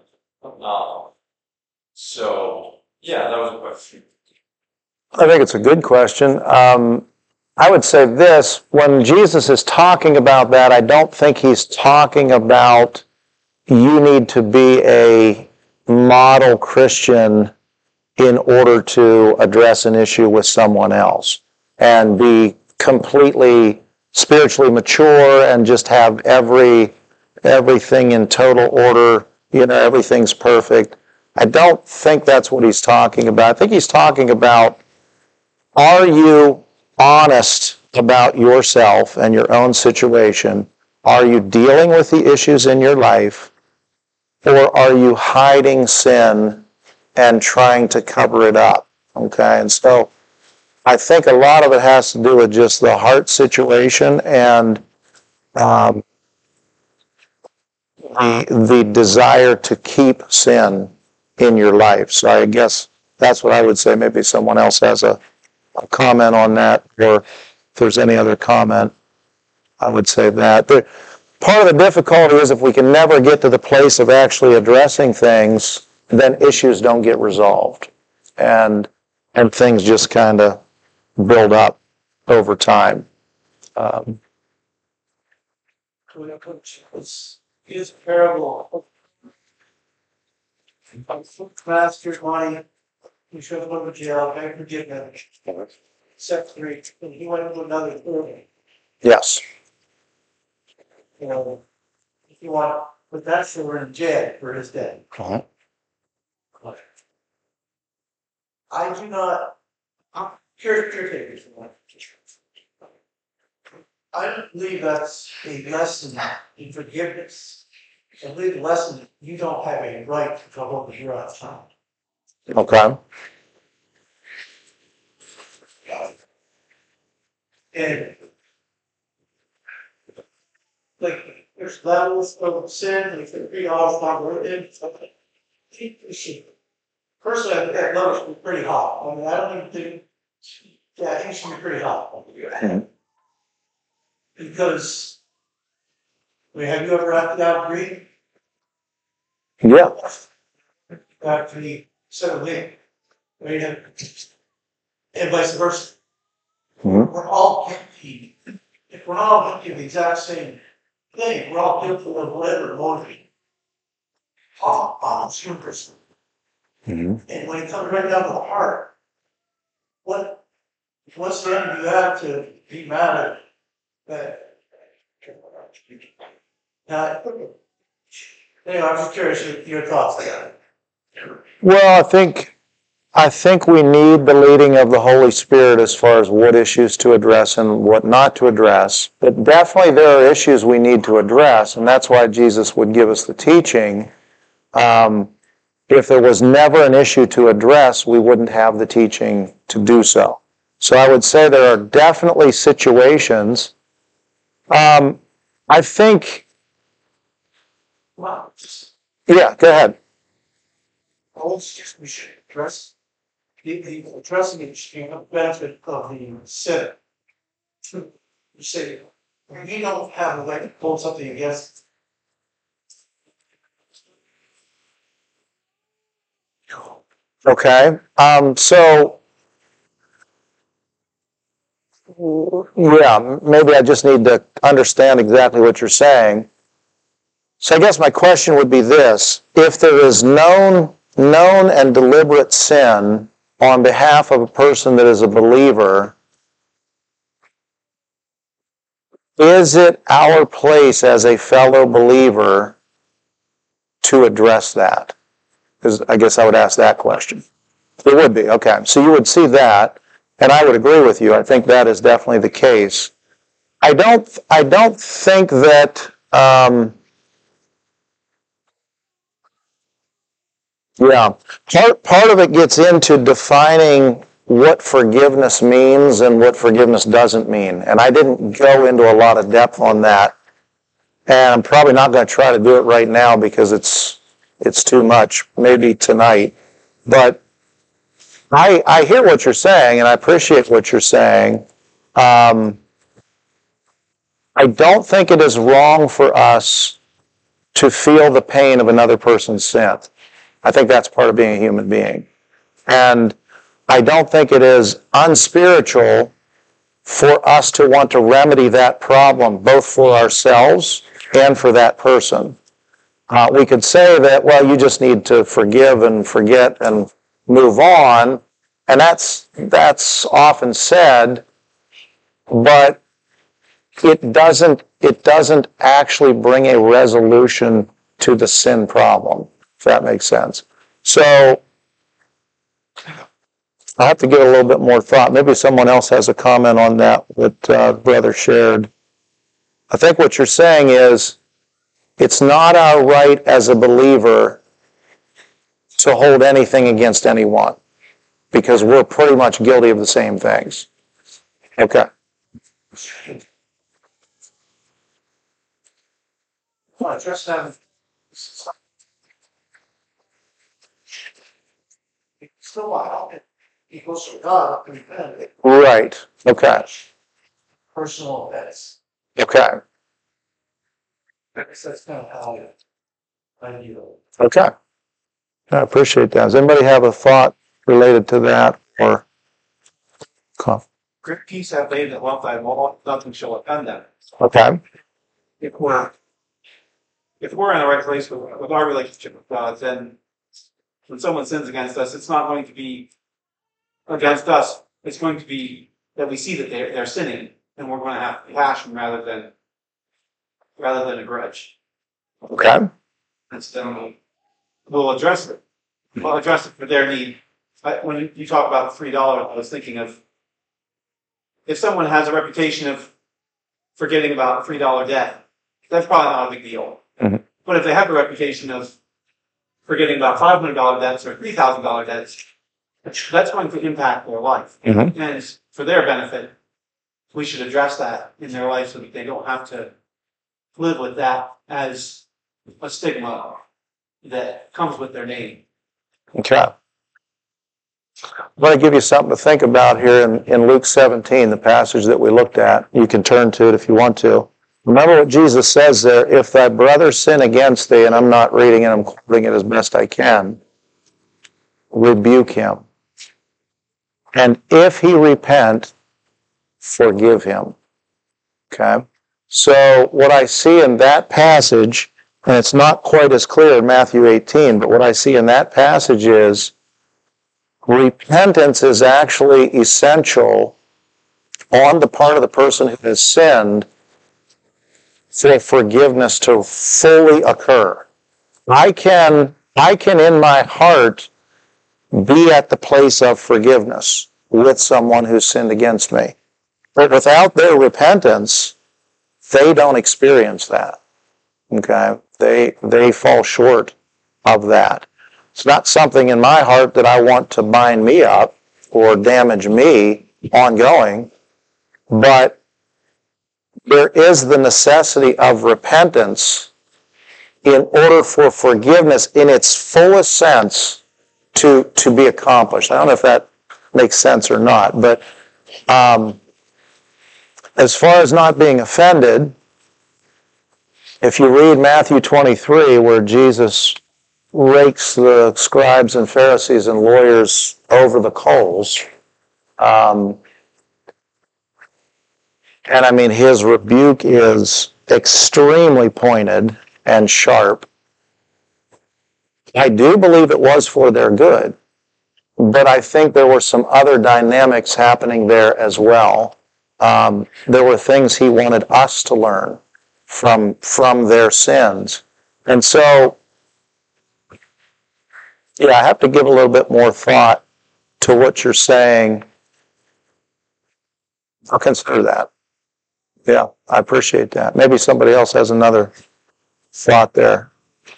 So, yeah, that was a question. I think it's a good question. I would say this, when Jesus is talking about that, I don't think he's talking about you need to be a model Christian in order to address an issue with someone else and be completely spiritually mature and just have everything in total order, everything's perfect. I don't think that's what he's talking about. I think he's talking about, are you honest about yourself and your own situation? Are you dealing with the issues in your life? Or are you hiding sin and trying to cover it up? Okay, and so I think a lot of it has to do with just the heart situation and um, the desire to keep sin in your life. So I guess that's what I would say. Maybe someone else has a comment on that, or if there's any other comment, I would say that. But part of the difficulty is if we can never get to the place of actually addressing things, then issues don't get resolved. And things just kind of build up over time. Um, His parable of master's money, he should have gone to jail, begged forgiveness, set free, and he went to another building. yes. If you want, but that's still in jail for his debt. Uh-huh. I do not, here's takers. I don't believe that's a lesson in forgiveness. I believe the lesson is you don't have a right to come over here on time. Okay. And like there's levels of sin, like the pretty hot within. Personally, I think that level should be pretty hot. I mean, I don't even think, yeah, I think it should be pretty hot. Mhm. Because, have you ever acted out green? Yeah. Actually, so me. And vice versa. Mhm. We're all guilty. If we're all guilty of the exact same thing, we're all guilty of whatever motive. All humorous. Mhm. And when it comes right down to the heart, what's the end you have to be mad at that? Now, anyway, I'm just curious your thoughts on that. Well, I think we need the leading of the Holy Spirit as far as what issues to address and what not to address. But definitely there are issues we need to address, and that's why Jesus would give us the teaching. If there was never an issue to address, we wouldn't have the teaching to do so. So I would say there are definitely situations. I think, Well, yeah, go ahead. just we should address addressing it should be a benefit of the sinner. You say you don't have a right to pull something against. Okay. So, yeah, maybe I just need to understand exactly what you're saying. So I guess my question would be this. If there is known and deliberate sin on behalf of a person that is a believer, is it our place as a fellow believer to address that? Because I guess I would ask that question. It would be, okay. So you would see that, and I would agree with you. I think that is definitely the case. I don't think that, part of it gets into defining what forgiveness means and what forgiveness doesn't mean. And I didn't go into a lot of depth on that. And I'm probably not going to try to do it right now because it's too much, maybe tonight. But I hear what you're saying, and I appreciate what you're saying. I don't think it is wrong for us to feel the pain of another person's sin. I think that's part of being a human being. And I don't think it is unspiritual for us to want to remedy that problem, both for ourselves and for that person. We could say that, well, you just need to forgive and forget and move on, and that's often said, but it doesn't actually bring a resolution to the sin problem, if that makes sense. So I'll have to give it a little bit more thought. Maybe someone else has a comment on that brother shared. I think what you're saying is it's not our right as a believer to hold anything against anyone because we're pretty much guilty of the same things. Okay. Well, just still out. It goes to God and then Right. Okay. personal events. Okay. That's kind of how I view it. Okay. I appreciate that. Does anybody have a thought related to that or? Great peace have they that love thy law, nothing shall offend them. Okay. If we're in the right place with our relationship with God, then when someone sins against us, it's not going to be against us. It's going to be that we see that they're sinning, and we're going to have passion rather than a grudge. Okay. And so we'll address it. We'll address it for their need. When you talk about $3, I was thinking of if someone has a reputation of forgetting about a $3 debt, that's probably not a big deal. Mm-hmm. But if they have a reputation of forgetting about $500 debts or $3,000 debts, that's going to impact their life. Mm-hmm. And for their benefit, we should address that in their life so that they don't have to live with that as a stigma that comes with their name. Okay. I'm going to give you something to think about here in Luke 17, the passage that we looked at. You can turn to it if you want to. Remember what Jesus says there, if thy brother sin against thee, and I'm not reading it, I'm quoting it as best I can, rebuke him. And if he repent, forgive him. Okay? So what I see in that passage, and it's not quite as clear in Matthew 18, but what I see in that passage is repentance is actually essential on the part of the person who has sinned for forgiveness to fully occur. I can in my heart be at the place of forgiveness with someone who sinned against me. But without their repentance, they don't experience that. Okay? They fall short of that. It's not something in my heart that I want to bind me up or damage me ongoing, but there is the necessity of repentance in order for forgiveness in its fullest sense to be accomplished. I don't know if that makes sense or not, but as far as not being offended, if you read Matthew 23, where Jesus rakes the scribes and Pharisees and lawyers over the coals, and I mean, his rebuke is extremely pointed and sharp. I do believe it was for their good, but I think there were some other dynamics happening there as well. There were things he wanted us to learn from their sins. And so, yeah, I have to give a little bit more thought to what you're saying. I'll consider that. Yeah, I appreciate that. Maybe somebody else has another thought there.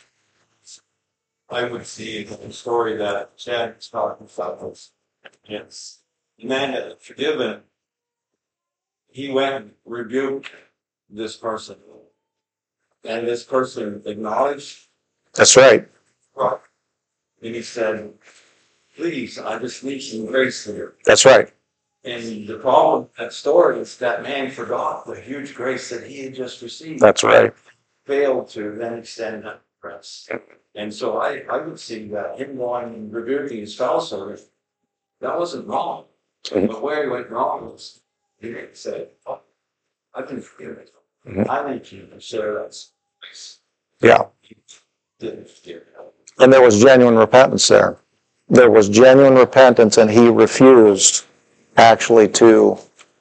I would see the story that Chad was talking about was, yes, the man that had forgiven, he went and rebuked this person. And this person acknowledged, That's right. right, and he said, please, I just need some grace here. That's right. And the problem with that story is that man forgot the huge grace that he had just received. That's right. Failed to then extend that grace. And so I would see that him going and rebuking his fellow servant, that wasn't wrong. Mhm. But where he went wrong was he said, oh, I've been forgiven. Mhm. I need you to share that grace. Yeah. He didn't forgive him. And there was genuine repentance there. There was genuine repentance, and he refused actually to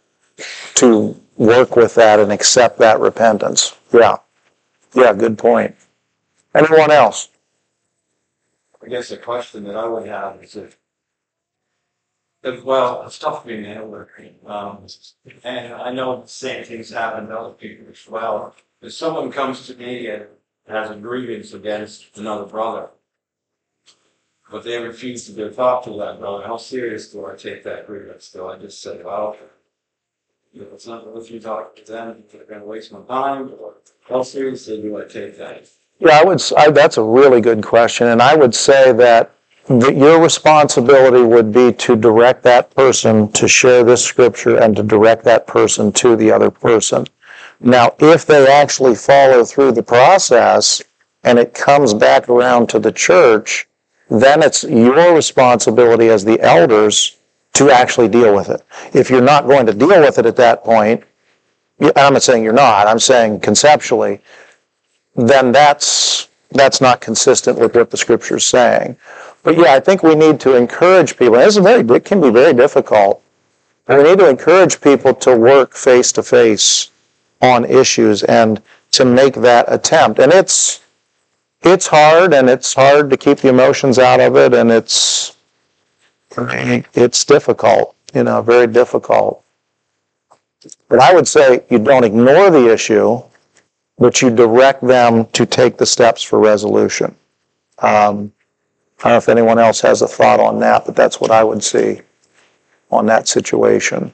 work with that and accept that repentance. Yeah. Yeah, good point. Anyone else? I guess the question that I would have is if well, it's tough being an elder. And I know the same things happen to other people as well. If someone comes to me and has a grievance against another brother, but they refuse to give thought to that brother, how serious do I take that grievance? Do I just say, well, if it's not worth you talking to them, you're going to waste my time? Or how seriously do I take that? Yeah, that's a really good question, and I would say that your responsibility would be to direct that person to share this scripture and to direct that person to the other person. Now, if they actually follow through the process and it comes back around to the church, then it's your responsibility as the elders to actually deal with it. If you're not going to deal with it at that point, I'm not saying you're not, I'm saying conceptually, then that's not consistent with what the scripture is saying. But yeah, I think we need to encourage people. It can be very difficult. But we need to encourage people to work face to face on issues and to make that attempt. And it's hard, and it's hard to keep the emotions out of it, and it's difficult, very difficult. But I would say you don't ignore the issue, but you direct them to take the steps for resolution. I don't know if anyone else has a thought on that, but that's what I would see on that situation.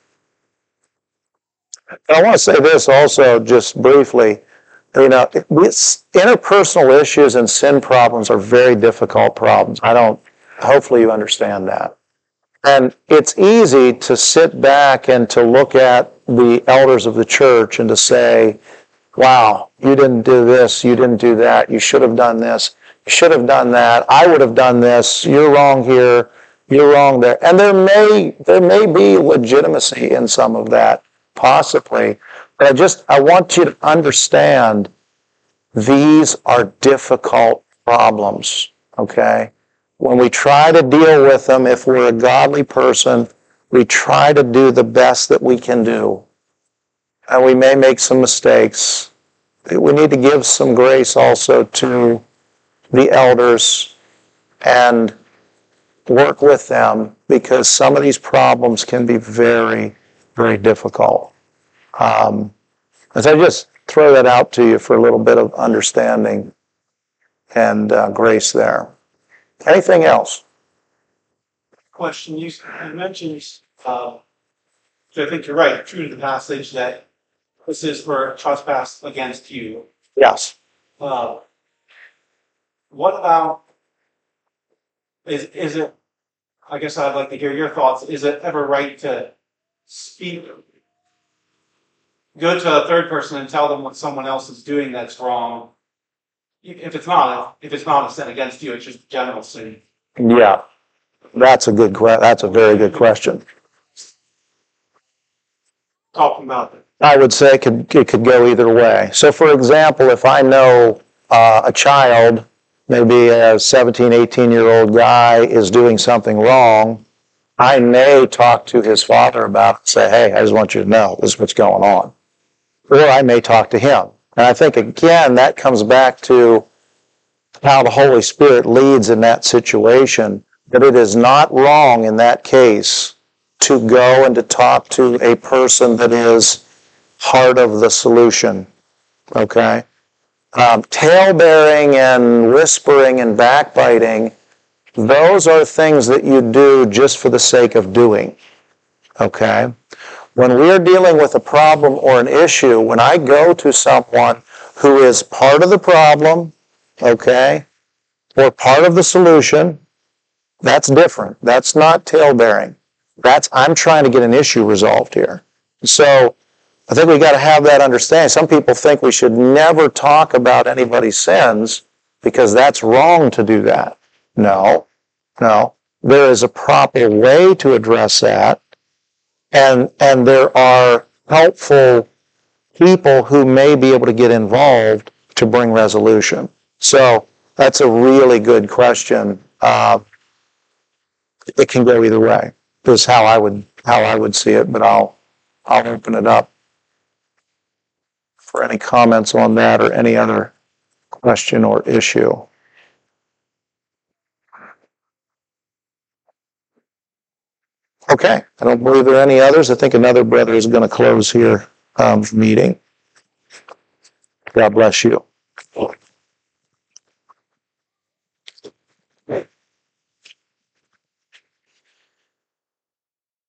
And I want to say this also, just briefly. Interpersonal issues and sin problems are very difficult problems. Hopefully you understand that. And it's easy to sit back and to look at the elders of the church and to say, wow, you didn't do this, you didn't do that, you should have done this, you should have done that, I would have done this, you're wrong here, you're wrong there. And there may be legitimacy in some of that, possibly. But I want you to understand these are difficult problems, okay? When we try to deal with them, if we're a godly person, we try to do the best that we can do. And we may make some mistakes. We need to give some grace also to the elders and work with them, because some of these problems can be very, very difficult. And so I just throw that out to you for a little bit of understanding and grace there. Anything else? Question, you mentioned, which I think you're right, true to the passage, that this is for trespass against you. Yes. What about, is it, I guess I'd like to hear your thoughts, is it ever right to go to a third person and tell them what someone else is doing that's wrong? If it's not a sin against you, it's just general sin. Yeah. That's a very good question. Talking about it. I would say it could go either way. So, for example, if I know a child, maybe a 17, 18-year-old guy, is doing something wrong, I may talk to his father about it and say, hey, I just want you to know this is what's going on. Or I may talk to him. And I think, again, that comes back to how the Holy Spirit leads in that situation, that it is not wrong in that case to go and to talk to a person that is part of the solution, okay? Tale-bearing and whispering and backbiting, those are things that you do just for the sake of doing, okay? When we're dealing with a problem or an issue, when I go to someone who is part of the problem, okay, or part of the solution, that's different. That's not tale-bearing. I'm trying to get an issue resolved here. So I think we got to have that understanding. Some people think we should never talk about anybody's sins because that's wrong to do that. No. There is a proper way to address that. And there are helpful people who may be able to get involved to bring resolution. So that's a really good question. It can go either way. Is how I would see it, but I'll open it up for any comments on that or any other question or issue. Okay, I don't believe there are any others. I think another brother is going to close here meeting. God bless you.